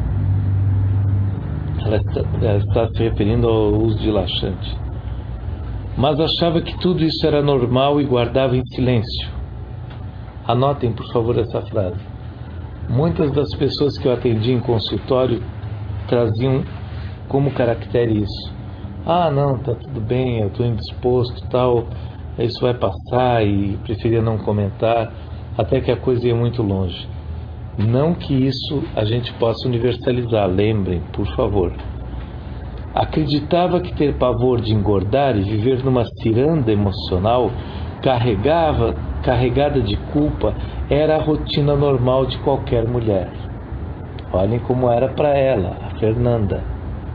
Ela está, ela está se referindo ao uso de laxante. Mas achava que tudo isso era normal e guardava em silêncio. Anotem, por favor, essa frase. Muitas das pessoas que eu atendi em consultório traziam como caractere isso. Ah, não, tá tudo bem, eu estou indisposto, tal, isso vai passar, e preferia não comentar, até que a coisa ia muito longe. Não que isso a gente possa universalizar, lembrem, por favor. Acreditava que ter pavor de engordar e viver numa ciranda emocional, carregava, carregada de culpa, era a rotina normal de qualquer mulher. Olhem como era para ela, a Fernanda.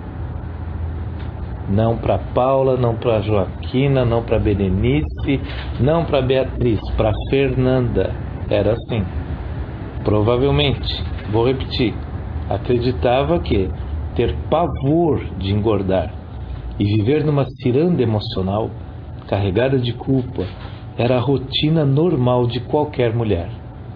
Não para Paula, não para Joaquina, não para Berenice, não para Beatriz, para Fernanda. Era assim. Provavelmente, vou repetir, acreditava que ter pavor de engordar e viver numa ciranda emocional, carregada de culpa, era a rotina normal de qualquer mulher.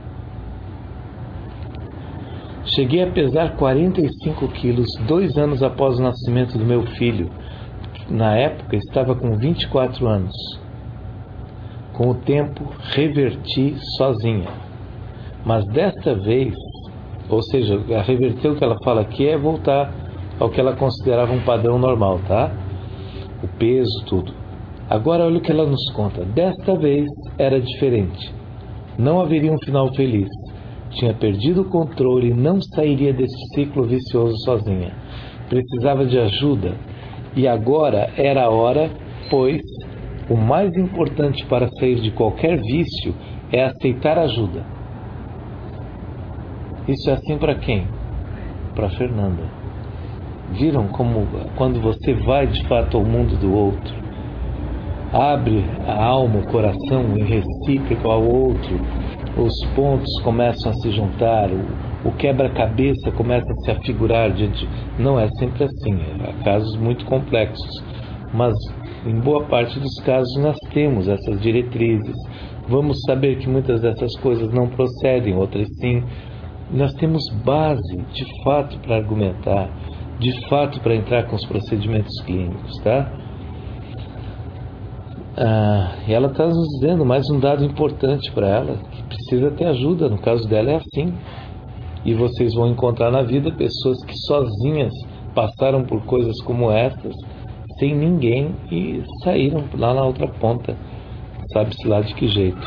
Cheguei a pesar quarenta e cinco quilos dois anos após o nascimento do meu filho. Na época estava com vinte e quatro anos. Com o tempo reverti sozinha. Mas desta vez, ou seja, reverter o que ela fala aqui é voltar ao que ela considerava um padrão normal, tá? O peso, tudo. Agora olha o que ela nos conta. Desta vez era diferente. Não haveria um final feliz. Tinha perdido o controle e não sairia desse ciclo vicioso sozinha. Precisava de ajuda. E agora era a hora, pois o mais importante para sair de qualquer vício é aceitar ajuda. Isso é assim para quem? para Fernanda. Viram como quando você vai de fato ao mundo do outro, abre a alma, o coração em recíproco ao outro, os pontos começam a se juntar, o, o quebra-cabeça começa a se afigurar diante. Não é sempre assim, há casos muito complexos, mas em boa parte dos casos nós temos essas diretrizes. Vamos saber que muitas dessas coisas não procedem, outras sim. Nós temos base, de fato, para argumentar, de fato, para entrar com os procedimentos clínicos, tá? Ah, e ela está nos dizendo mais um dado importante para ela, que precisa ter ajuda. No caso dela é assim. E vocês vão encontrar na vida pessoas que sozinhas passaram por coisas como essas, sem ninguém, e saíram lá na outra ponta, sabe-se lá de que jeito.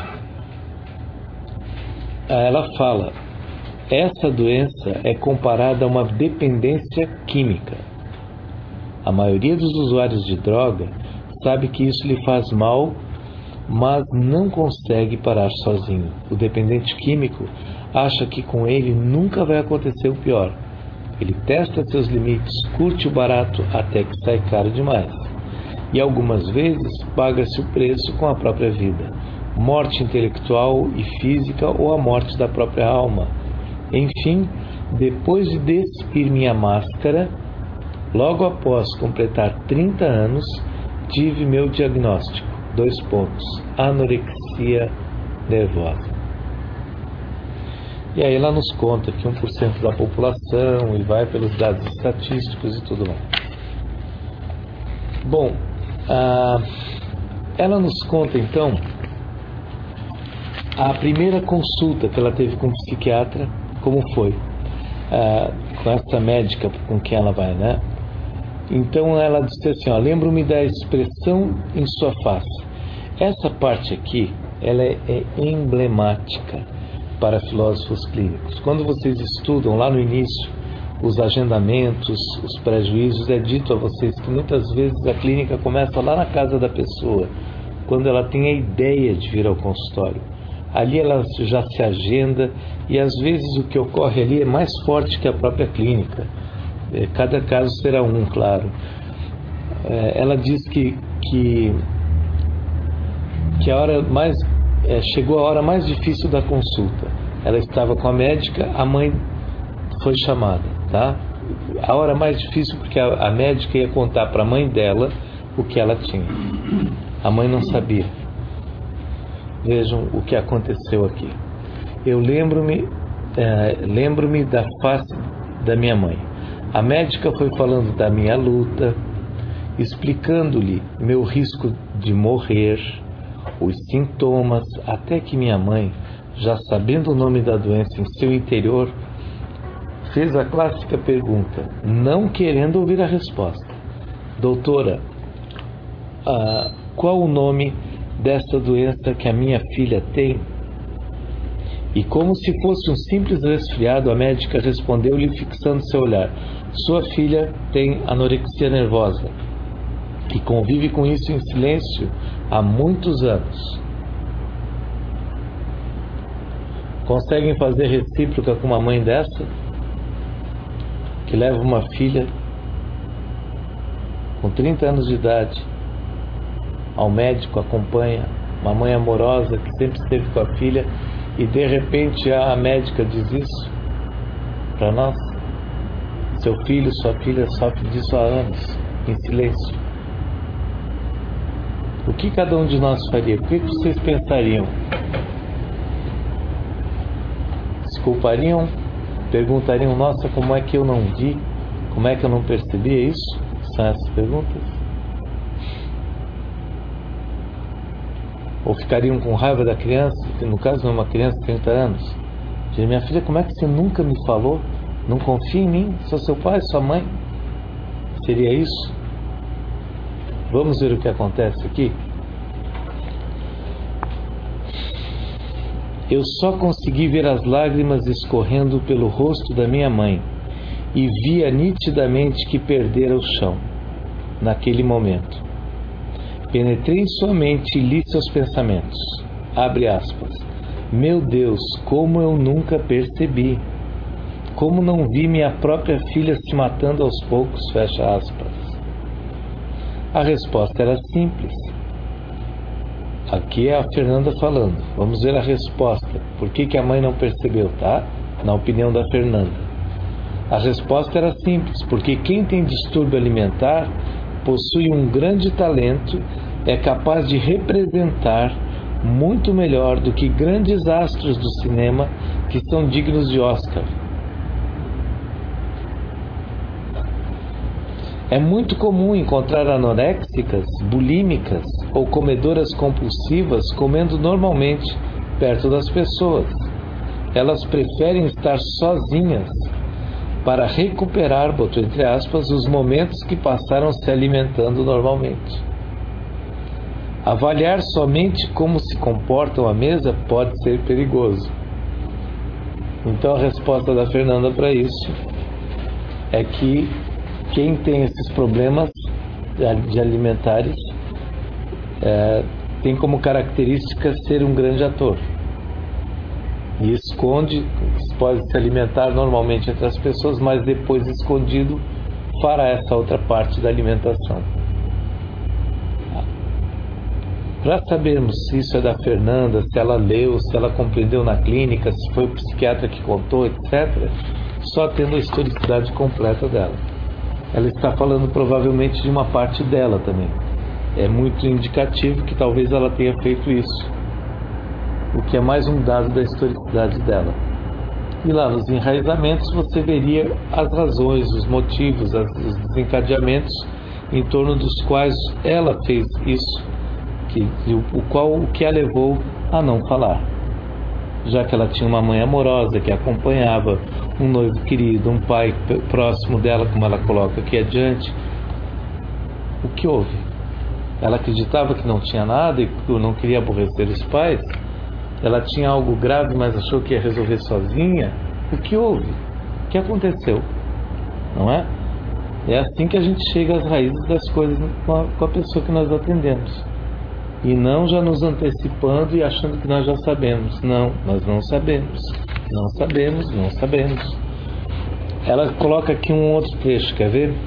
Ah, ela fala: essa doença é comparada a uma dependência química. A maioria dos usuários de droga sabe que isso lhe faz mal, mas não consegue parar sozinho. O dependente químico acha que com ele nunca vai acontecer o pior. Ele testa seus limites, curte o barato até que sai caro demais. E algumas vezes paga-se o preço com a própria vida. Morte intelectual e física ou a morte da própria alma. Enfim, depois de despir minha máscara, logo após completar trinta anos, tive meu diagnóstico. Dois pontos. Anorexia nervosa. E aí ela nos conta que um por cento da população, e vai pelos dados estatísticos e tudo mais. Bom, ah, ela nos conta então a primeira consulta que ela teve com o psiquiatra, como foi, ah, com essa médica com quem ela vai, né? Então ela disse assim, ó, lembro-me da expressão em sua face. Essa parte aqui, ela é, é emblemática para filósofos clínicos. Quando vocês estudam lá no início os agendamentos, os prejuízos, é dito a vocês que muitas vezes a clínica começa lá na casa da pessoa, quando ela tem a ideia de vir ao consultório. Ali ela já se agenda e às vezes o que ocorre ali é mais forte que a própria clínica. Cada caso será um, claro. Ela diz que, que, que a hora mais, é, chegou a hora mais difícil da consulta. Ela estava com a médica, a mãe foi chamada, tá? A hora mais difícil porque a, a médica ia contar para a mãe dela o que ela tinha. A mãe não sabia. Vejam o que aconteceu aqui. Eu lembro-me, é, lembro-me da face da minha mãe. A médica foi falando da minha luta, explicando-lhe meu risco de morrer, os sintomas, até que minha mãe, já sabendo o nome da doença em seu interior, fez a clássica pergunta, não querendo ouvir a resposta. Doutora, ah, qual o nome dessa doença que a minha filha tem? E como se fosse um simples resfriado, a médica respondeu-lhe fixando seu olhar. Sua filha tem anorexia nervosa e convive com isso em silêncio há muitos anos. Conseguem fazer recíproca com uma mãe dessa? Que leva uma filha com trinta anos de idade ao médico, acompanha, uma mãe amorosa que sempre esteve com a filha, e de repente a médica diz isso para nós. Seu filho, sua filha sofre disso há anos, em silêncio. O que cada um de nós faria? O que vocês pensariam? Se culpariam? Perguntariam, nossa, como é que eu não vi? Como é que eu não percebi? É isso? São essas perguntas? Ou ficariam com raiva da criança, que no caso não é uma criança de trinta anos? Diz, minha filha, como é que você nunca me falou? Não confia em mim? Sou seu pai, sua mãe? Seria isso? Vamos ver o que acontece aqui? Eu só consegui ver as lágrimas escorrendo pelo rosto da minha mãe e via nitidamente que perdera o chão, naquele momento. Penetrei em sua mente e li seus pensamentos. Abre aspas. Meu Deus, como eu nunca percebi. Como não vi minha própria filha se matando aos poucos, fecha aspas. A resposta era simples. Aqui é a Fernanda falando. Vamos ver a resposta. Por que que a mãe não percebeu, tá? Na opinião da Fernanda. A resposta era simples, porque quem tem distúrbio alimentar possui um grande talento, é capaz de representar muito melhor do que grandes astros do cinema que são dignos de Oscar. É muito comum encontrar anoréxicas, bulímicas ou comedoras compulsivas comendo normalmente perto das pessoas. Elas preferem estar sozinhas para recuperar, boto entre aspas, os momentos que passaram se alimentando normalmente. Avaliar somente como se comportam à mesa pode ser perigoso. Então a resposta da Fernanda para isso é que quem tem esses problemas de alimentares é, tem como característica ser um grande ator. E esconde, pode se alimentar normalmente entre as pessoas, mas depois escondido fará essa outra parte da alimentação. Para sabermos se isso é da Fernanda, se ela leu, se ela compreendeu na clínica, se foi o psiquiatra que contou, etcétera, só tendo a historicidade completa dela. Ela está falando provavelmente de uma parte dela também. É muito indicativo que talvez ela tenha feito isso, o que é mais um dado da historicidade dela. E lá nos enraizamentos você veria as razões, os motivos, as, os desencadeamentos em torno dos quais ela fez isso, que, o, qual, o que a levou a não falar. Já que ela tinha uma mãe amorosa que acompanhava, um noivo querido, um pai próximo dela, como ela coloca aqui adiante, o que houve? Ela acreditava que não tinha nada e não queria aborrecer os pais? Ela tinha algo grave, mas achou que ia resolver sozinha? O que houve? O que aconteceu? Não é? É assim que a gente chega às raízes das coisas com a, com a pessoa que nós atendemos. E não já nos antecipando e achando que nós já sabemos. Não, nós não sabemos. Não sabemos, não sabemos. Ela coloca aqui um outro trecho, quer ver?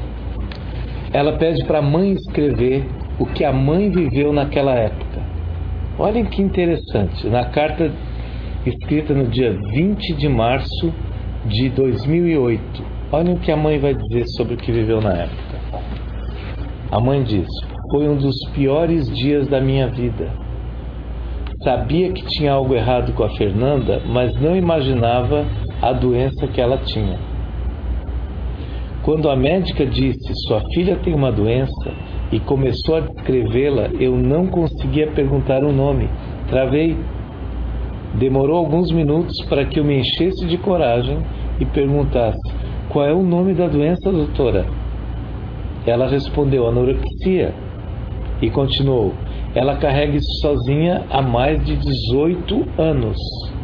Ela pede para a mãe escrever o que a mãe viveu naquela época. Olhem que interessante. Na carta escrita no dia vinte de março de dois mil e oito. Olhem o que a mãe vai dizer sobre o que viveu na época. A mãe diz: foi um dos piores dias da minha vida. Sabia que tinha algo errado com a Fernanda, mas não imaginava a doença que ela tinha. Quando a médica disse: sua filha tem uma doença, e começou a descrevê-la, eu não conseguia perguntar o nome. Travei. Demorou alguns minutos para que eu me enchesse de coragem e perguntasse: qual é o nome da doença, doutora? Ela respondeu: anorexia. E continuou: ela carrega isso sozinha há mais de dezoito anos.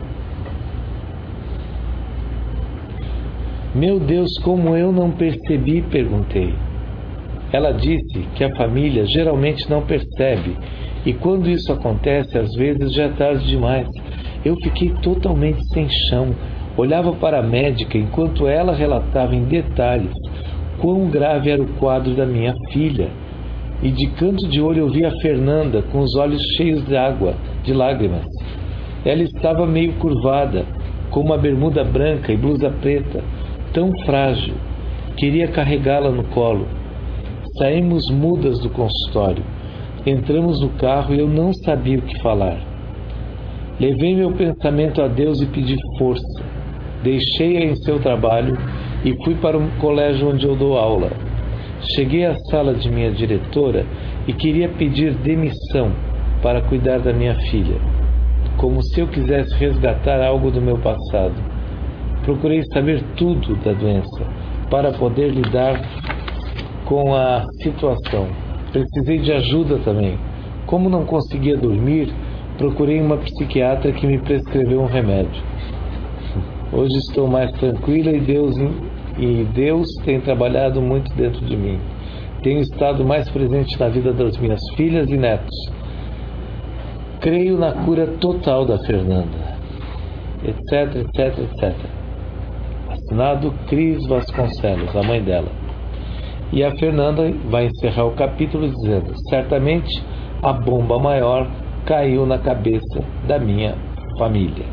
Meu Deus, como eu não percebi? Perguntei. Ela disse que a família geralmente não percebe, e quando isso acontece, às vezes já é tarde demais. Eu fiquei totalmente sem chão. Olhava para a médica enquanto ela relatava em detalhes quão grave era o quadro da minha filha. E de canto de olho eu vi a Fernanda com os olhos cheios de água, de lágrimas. Ela estava meio curvada, com uma bermuda branca e blusa preta, tão frágil. Queria carregá-la no colo. Saímos mudas do consultório. Entramos no carro e eu não sabia o que falar. Levei meu pensamento a Deus e pedi força. Deixei-a em seu trabalho e fui para um colégio onde eu dou aula. Cheguei à sala de minha diretora e queria pedir demissão para cuidar da minha filha, como se eu quisesse resgatar algo do meu passado. Procurei saber tudo da doença para poder lidar com a situação. Precisei de ajuda também. Como não conseguia dormir, procurei uma psiquiatra que me prescreveu um remédio. Hoje estou mais tranquila e Deus, e Deus tem trabalhado muito dentro de mim. Tenho estado mais presente na vida das minhas filhas e netos. Creio na cura total da Fernanda, etc, etc, etcétera. Assinado Cris Vasconcelos, a mãe dela. E a Fernanda vai encerrar o capítulo dizendo: certamente a bomba maior caiu na cabeça da minha família.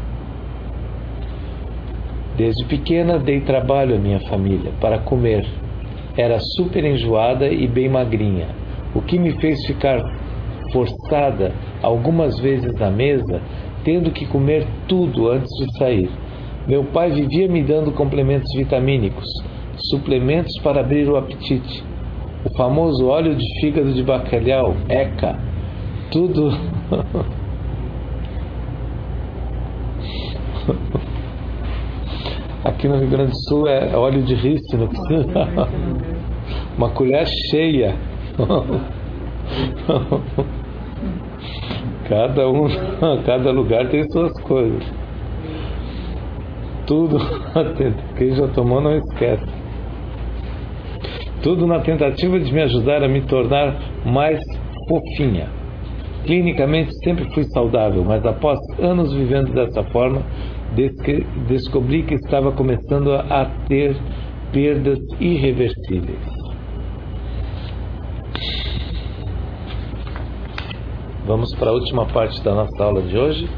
Desde pequena dei trabalho à minha família para comer. Era super enjoada e bem magrinha, o que me fez ficar forçada algumas vezes na mesa, tendo que comer tudo antes de sair. Meu pai vivia me dando complementos vitamínicos, suplementos para abrir o apetite. O famoso óleo de fígado de bacalhau, ECA, tudo... Aqui no Rio Grande do Sul é óleo de rícino. Uma colher cheia. Cada um, cada lugar tem suas coisas. Tudo, quem já tomou não esquece. Tudo na tentativa de me ajudar a me tornar mais fofinha. Clinicamente sempre fui saudável, mas após anos vivendo dessa forma, descobri que estava começando a ter perdas irreversíveis. Vamos para a última parte da nossa aula de hoje.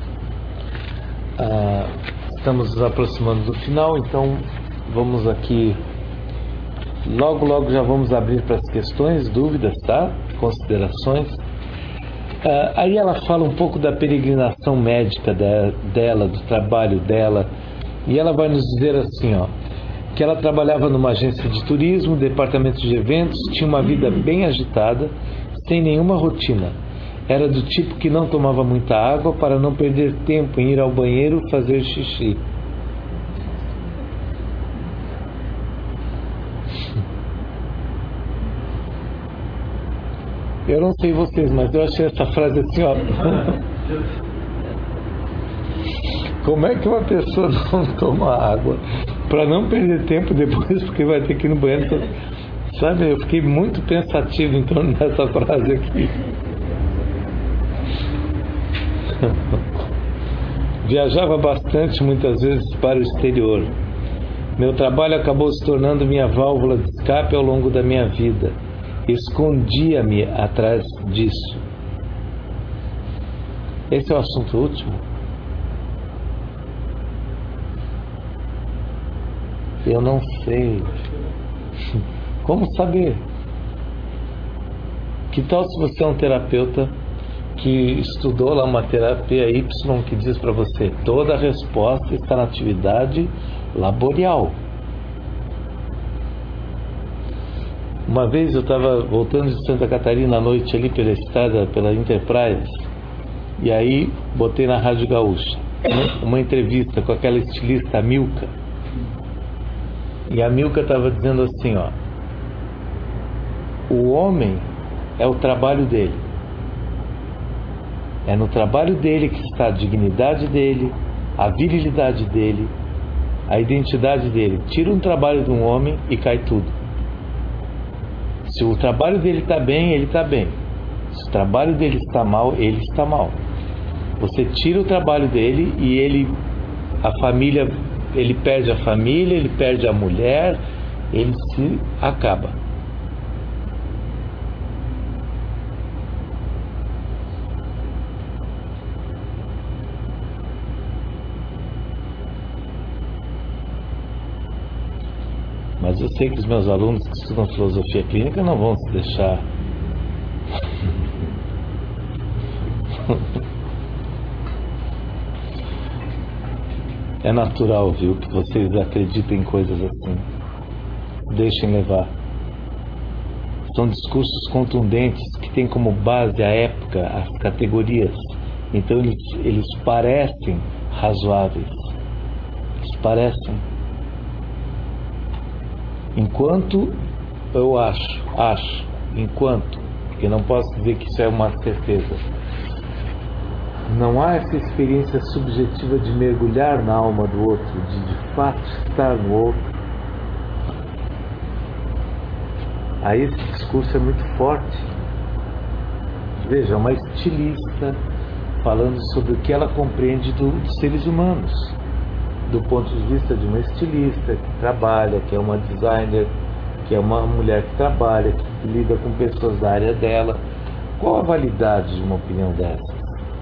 Ah, estamos nos aproximando do final, então vamos aqui. Logo, logo já vamos abrir para as questões, dúvidas, tá? Considerações. Uh, aí ela fala um pouco da peregrinação médica de, dela, do trabalho dela, e ela vai nos dizer assim, ó, que ela trabalhava numa agência de turismo, departamento de eventos, tinha uma vida bem agitada, sem nenhuma rotina. Era do tipo que não tomava muita água para não perder tempo em ir ao banheiro fazer xixi. Eu não sei vocês, mas eu achei essa frase assim, ó. Como é que uma pessoa não toma água para não perder tempo depois, porque vai ter que ir no banheiro? Sabe, eu fiquei muito pensativo em torno dessa frase aqui. Viajava bastante, muitas vezes, para o exterior. Meu trabalho acabou se tornando minha válvula de escape ao longo da minha vida. Escondia-me atrás disso. Esse é o assunto último? Eu não sei. Como saber? Que tal se você é um terapeuta que estudou lá uma terapia Y que diz para você: toda a resposta está na atividade laboral. Uma vez eu estava voltando de Santa Catarina à noite ali pela estrada, pela Enterprise, e aí botei na Rádio Gaúcha uma, uma entrevista com aquela estilista Milka. E a Milka estava dizendo assim, ó: o homem é o trabalho dele. É no trabalho dele que está a dignidade dele, a virilidade dele, a identidade dele. Tira um trabalho de um homem e cai tudo. Se o trabalho dele está bem, ele está bem. Se o trabalho dele está mal, ele está mal. Você tira o trabalho dele e ele, a família, ele perde a família, ele perde a mulher, ele se acaba. Mas eu sei que os meus alunos que estudam filosofia clínica não vão se deixar. É natural, viu, que vocês acreditem em coisas assim. Deixem levar. São discursos contundentes que têm como base a época, as categorias. Então eles, eles parecem razoáveis. Eles parecem. Enquanto eu acho, acho, enquanto, porque não posso dizer que isso é uma certeza, não há essa experiência subjetiva de mergulhar na alma do outro, de de fato estar no outro, aí esse discurso é muito forte. Veja, uma estilista falando sobre o que ela compreende do, dos seres humanos. do ponto de vista de uma estilista que trabalha, que é uma designer, que é uma mulher que trabalha, que lida com pessoas da área dela. Qual a validade de uma opinião dessa?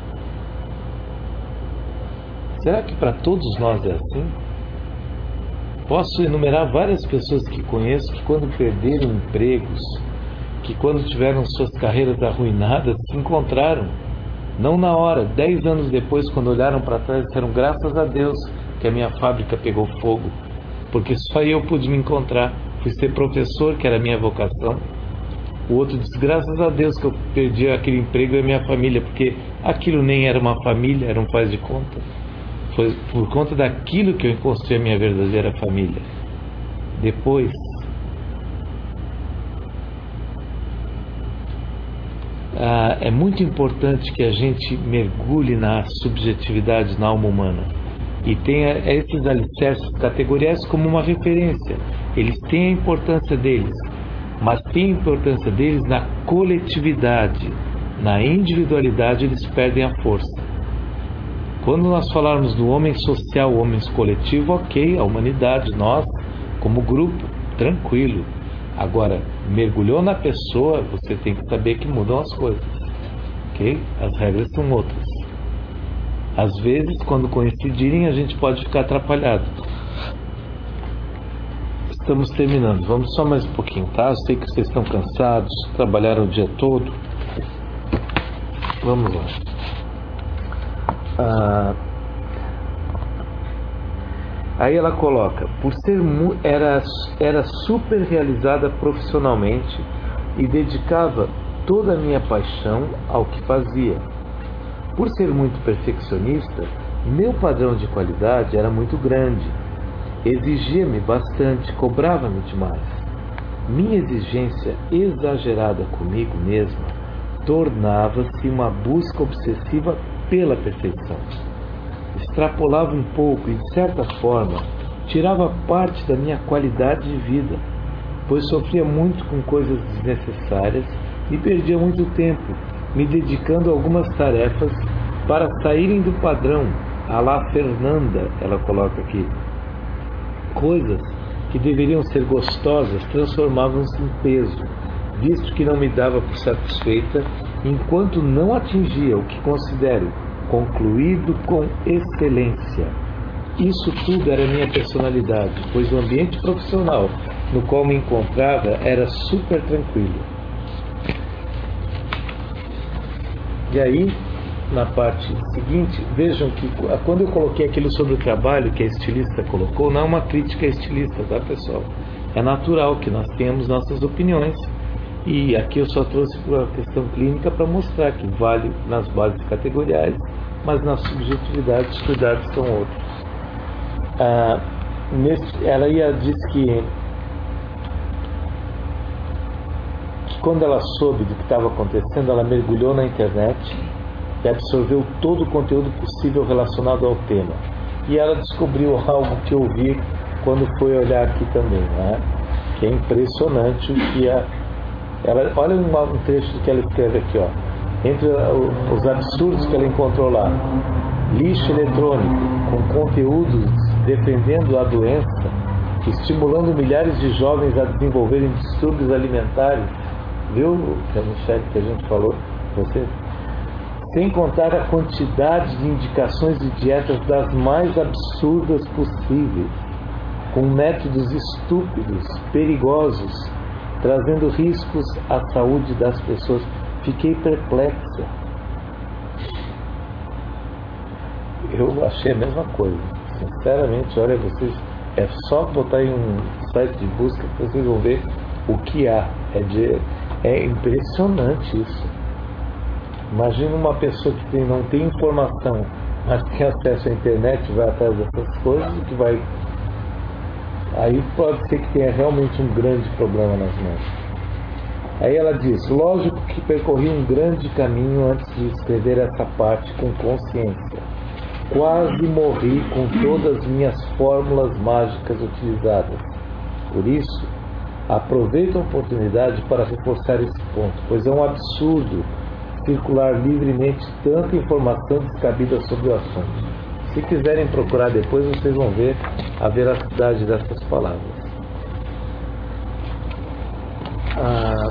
Será que para todos nós é assim? Posso enumerar várias pessoas que conheço que quando perderam empregos, que quando tiveram suas carreiras arruinadas, se encontraram. Não na hora, dez anos depois, quando olharam para trás, disseram: graças a Deus que a minha fábrica pegou fogo, porque só eu pude me encontrar. Fui ser professor, que era a minha vocação. O outro disse: graças a Deus que eu perdi aquele emprego e a minha família, porque aquilo nem era uma família, era um faz de conta. Foi por conta daquilo que eu construí a minha verdadeira família. Depois, ah, é muito importante que a gente mergulhe na subjetividade na alma humana e tenha esses alicerces categoriais como uma referência. Eles têm a importância deles, mas tem a importância deles na coletividade. Na individualidade eles perdem a força. Quando nós falarmos do homem social, o homem coletivo, ok, a humanidade, nós, como grupo, tranquilo. Agora, mergulhou na pessoa, você tem que saber que mudam as coisas, ok? As regras são outras. Às vezes, quando coincidirem, a gente pode ficar atrapalhado. Estamos terminando, vamos só mais um pouquinho, tá? Eu sei que vocês estão cansados, trabalharam o dia todo. Vamos lá. Ah, aí ela coloca: por ser era, era super realizada profissionalmente e dedicava toda a minha paixão ao que fazia. Por ser muito perfeccionista, meu padrão de qualidade era muito grande, exigia-me bastante, cobrava-me demais. Minha exigência exagerada comigo mesma tornava-se uma busca obsessiva pela perfeição. Extrapolava um pouco e, de certa forma, tirava parte da minha qualidade de vida, pois sofria muito com coisas desnecessárias e perdia muito tempo me dedicando a algumas tarefas para saírem do padrão, à la Fernanda, ela coloca aqui. Coisas que deveriam ser gostosas transformavam-se em peso, visto que não me dava por satisfeita enquanto não atingia o que considero concluído com excelência. Isso tudo era minha personalidade, pois o ambiente profissional no qual me encontrava era super tranquilo. E aí, na parte seguinte, vejam que quando eu coloquei aquilo sobre o trabalho que a estilista colocou, não é uma crítica à estilista, tá, pessoal? É natural que nós tenhamos nossas opiniões. E aqui eu só trouxe para a questão clínica para mostrar que vale nas bases categoriais, mas na subjetividade os cuidados são outros. Ah, nesse, ela ia diz que, que quando ela soube do que estava acontecendo, ela mergulhou na internet e absorveu todo o conteúdo possível relacionado ao tema. E ela descobriu algo que eu vi quando foi olhar aqui também, né? Que é impressionante o que a Ela, olha um, um trecho do que ela escreve aqui, ó. Entre uh, os absurdos que ela encontrou lá: lixo eletrônico com conteúdos defendendo a doença, estimulando milhares de jovens a desenvolverem distúrbios alimentares. Viu, que a Michelle que a gente falou, você? Sem contar a quantidade de indicações de dietas das mais absurdas possíveis, com métodos estúpidos, perigosos, trazendo riscos à saúde das pessoas. Fiquei perplexa. Eu achei a mesma coisa. Sinceramente, olha, vocês, é só botar em um site de busca que vocês vão ver o que há. É, de, é impressionante isso. Imagina uma pessoa que tem, não tem informação, mas tem acesso à internet, vai atrás dessas coisas, que vai... Aí pode ser que tenha realmente um grande problema nas mãos. Aí ela diz: lógico que percorri um grande caminho antes de escrever essa parte com consciência. Quase morri com todas as minhas fórmulas mágicas utilizadas. Por isso, aproveito a oportunidade para reforçar esse ponto, pois é um absurdo circular livremente tanta informação descabida sobre o assunto, Se quiserem procurar depois, vocês vão ver a veracidade dessas palavras. Ah,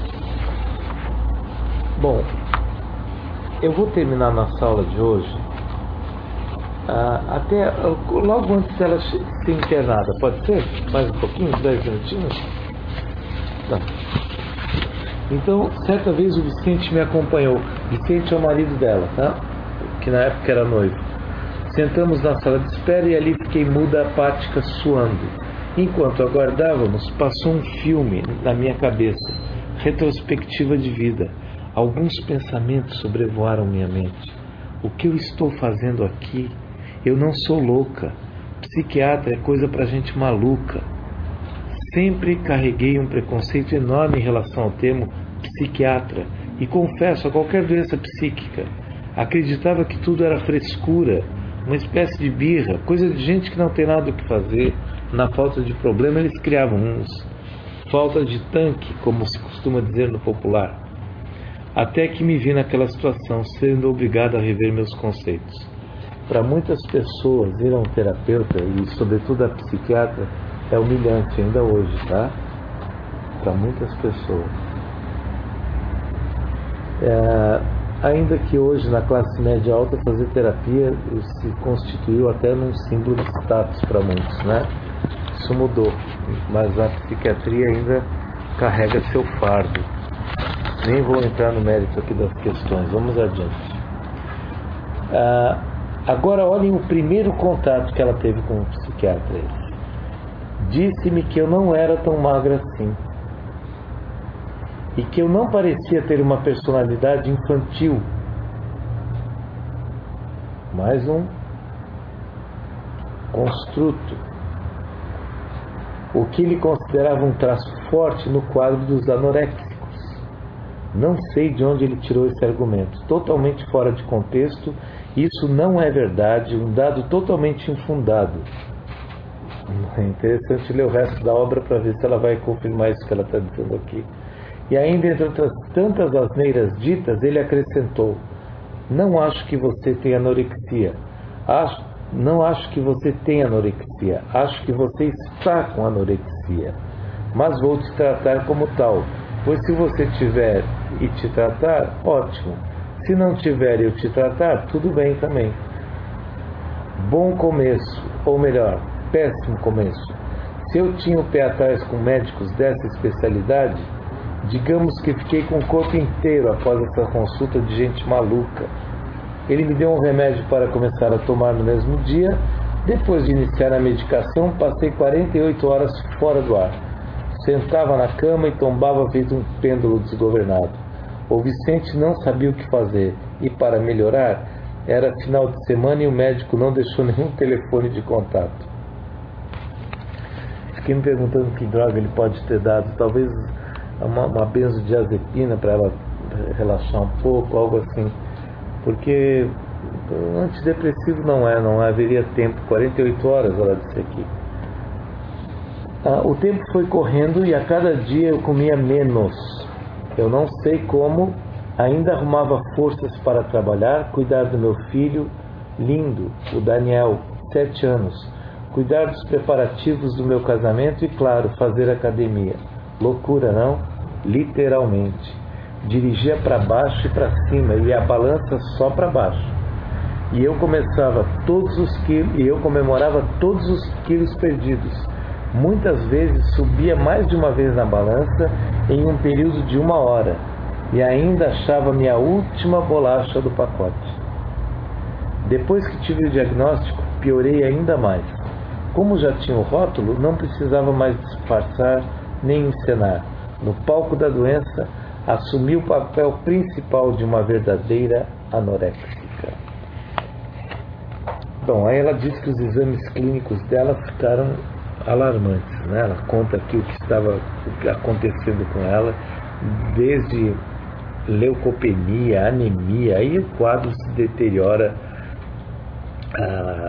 bom, eu vou terminar nossa aula de hoje ah, até logo antes dela ser internada. Pode ser? Mais um pouquinho? Dez minutinhos? Tá. Então, certa vez o Vicente me acompanhou. Vicente é o marido dela, tá? Que na época era noivo. Sentamos na sala de espera e ali fiquei muda, apática, suando. Enquanto aguardávamos, passou um filme na minha cabeça, retrospectiva de vida. Alguns pensamentos sobrevoaram minha mente. O que eu estou fazendo aqui? Eu não sou louca. Psiquiatra é coisa pra gente maluca. Sempre carreguei um preconceito enorme em relação ao termo psiquiatra e confesso a qualquer doença psíquica. Acreditava que tudo era frescura, uma espécie de birra, coisa de gente que não tem nada o que fazer. Na falta de problema eles criavam uns. Falta de tanque, como se costuma dizer no popular. Até que me vi naquela situação, sendo obrigado a rever meus conceitos. Para muitas pessoas, ir a um terapeuta, e sobretudo a psiquiatra, é humilhante ainda hoje, tá? Para muitas pessoas. É, ainda que hoje, na classe média alta, fazer terapia se constituiu até num símbolo de status para muitos, né? Isso mudou, mas a psiquiatria ainda carrega seu fardo. Nem vou entrar no mérito aqui das questões, vamos adiante. Ah, agora olhem o primeiro contato que ela teve com o psiquiatra. Disse-me que eu não era tão magra assim e que eu não parecia ter uma personalidade infantil. Mais um construto. O que ele considerava um traço forte no quadro dos anoréxicos. Não sei de onde ele tirou esse argumento, totalmente fora de contexto. Isso não é verdade, um dado totalmente infundado. É interessante ler o resto da obra para ver se ela vai confirmar isso que ela está dizendo aqui. E ainda, entre outras tantas asneiras ditas, ele acrescentou: não acho que você tenha anorexia. Acho, não acho que você tenha anorexia. Acho que você está com anorexia. Mas vou te tratar como tal. Pois se você tiver e te tratar, ótimo. Se não tiver e eu te tratar, tudo bem também. Bom começo, ou melhor, péssimo começo. Se eu tinha o pé atrás com médicos dessa especialidade, digamos que fiquei com o corpo inteiro após essa consulta de gente maluca. Ele me deu um remédio para começar a tomar no mesmo dia. Depois de iniciar a medicação, passei quarenta e oito horas fora do ar. Sentava na cama e tombava feito um pêndulo desgovernado. O Vicente não sabia o que fazer e, para melhorar, era final de semana e o médico não deixou nenhum telefone de contato. Fiquei me perguntando que droga ele pode ter dado. Talvez uma, uma benzodiazepina para ela relaxar um pouco, algo assim. Porque antidepressivo não é, não haveria tempo. quarenta e oito horas, ela disse aqui. Ah, o tempo foi correndo e a cada dia eu comia menos. Eu não sei como, ainda arrumava forças para trabalhar, cuidar do meu filho lindo, o Daniel, sete anos, cuidar dos preparativos do meu casamento e, claro, fazer academia. Loucura, não? Literalmente. Dirigia para baixo e para cima e a balança só para baixo. E eu começava todos os quilos, e eu comemorava todos os quilos perdidos. Muitas vezes subia mais de uma vez na balança em um período de uma hora e ainda achava minha última bolacha do pacote. Depois que tive o diagnóstico, piorei ainda mais. Como já tinha o rótulo, não precisava mais disfarçar nem encenar. No palco da doença, assumi o papel principal de uma verdadeira anoréxica. Bom, aí ela diz que os exames clínicos dela ficaram alarmantes, né? Ela conta aqui o que estava acontecendo com ela, desde leucopenia, anemia, aí o quadro se deteriora, a,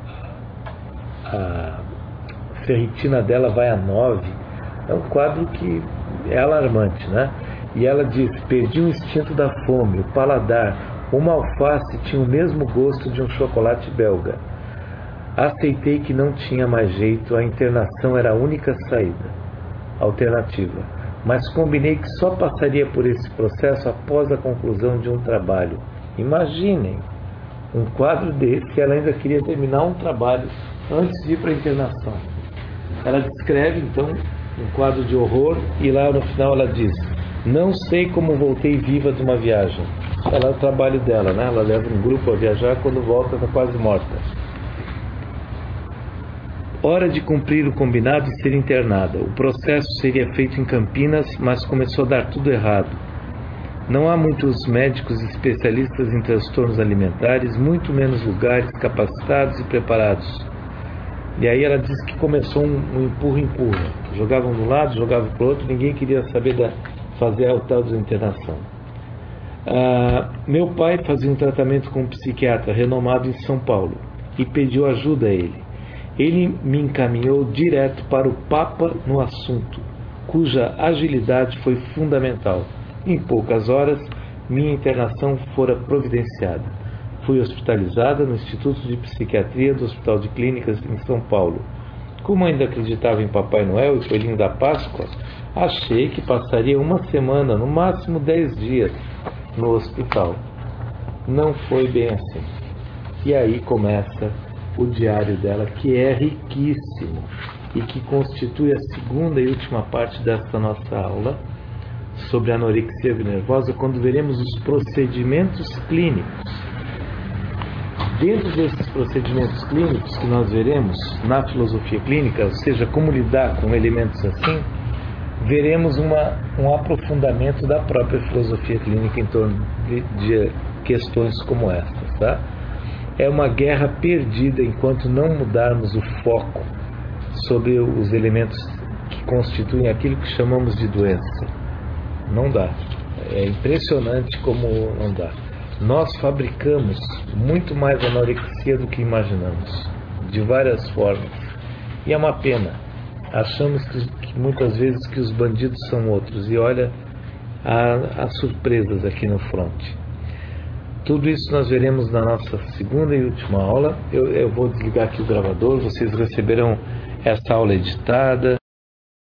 a ferritina dela vai a nove, é um quadro que é alarmante, né? E ela diz: perdi o instinto da fome, o paladar, Uma alface tinha o mesmo gosto de um chocolate belga. Aceitei que não tinha mais jeito, a internação era a única saída, alternativa, mas combinei que só passaria por esse processo após a conclusão de um trabalho. Imaginem, um quadro desse, ela ainda queria terminar um trabalho antes de ir para a internação. Ela descreve, então, um quadro de horror e lá no final ela diz: não sei como voltei viva de uma viagem. Ela é o trabalho dela, né? Ela leva um grupo a viajar, quando volta está quase morta. Hora de cumprir o combinado e ser internada. O processo seria feito em Campinas, mas começou a dar tudo errado. Não há muitos médicos especialistas em transtornos alimentares, muito menos lugares capacitados e preparados. E aí ela diz que começou um, um empurra-empurra. Jogavam de um lado, jogavam para o outro, ninguém queria saber de fazer a tal de internação. Ah, meu pai fazia um tratamento com um psiquiatra renomado em São Paulo e pediu ajuda a ele. Ele me encaminhou direto para o Papa no assunto, cuja agilidade foi fundamental. Em poucas horas, minha internação fora providenciada. Fui hospitalizada no Instituto de Psiquiatria do Hospital de Clínicas em São Paulo. Como ainda acreditava em Papai Noel e Coelhinho da Páscoa, achei que passaria uma semana, no máximo dez dias, no hospital. Não foi bem assim. E aí começa o diário dela, que é riquíssimo e que constitui a segunda e última parte desta nossa aula sobre anorexia nervosa, quando veremos os procedimentos clínicos. Dentro desses procedimentos clínicos que nós veremos na filosofia clínica, ou seja, como lidar com elementos assim, veremos uma, um aprofundamento da própria filosofia clínica em torno de, de questões como essas, tá? É uma guerra perdida enquanto não mudarmos o foco sobre os elementos que constituem aquilo que chamamos de doença. Não dá. É impressionante como não dá. Nós fabricamos muito mais anorexia do que imaginamos, de várias formas. E é uma pena. Achamos que, que muitas vezes que os bandidos são outros. E olha as surpresas aqui no front. Tudo isso nós veremos na nossa segunda e última aula. Eu, eu vou desligar aqui o gravador, vocês receberão essa aula editada.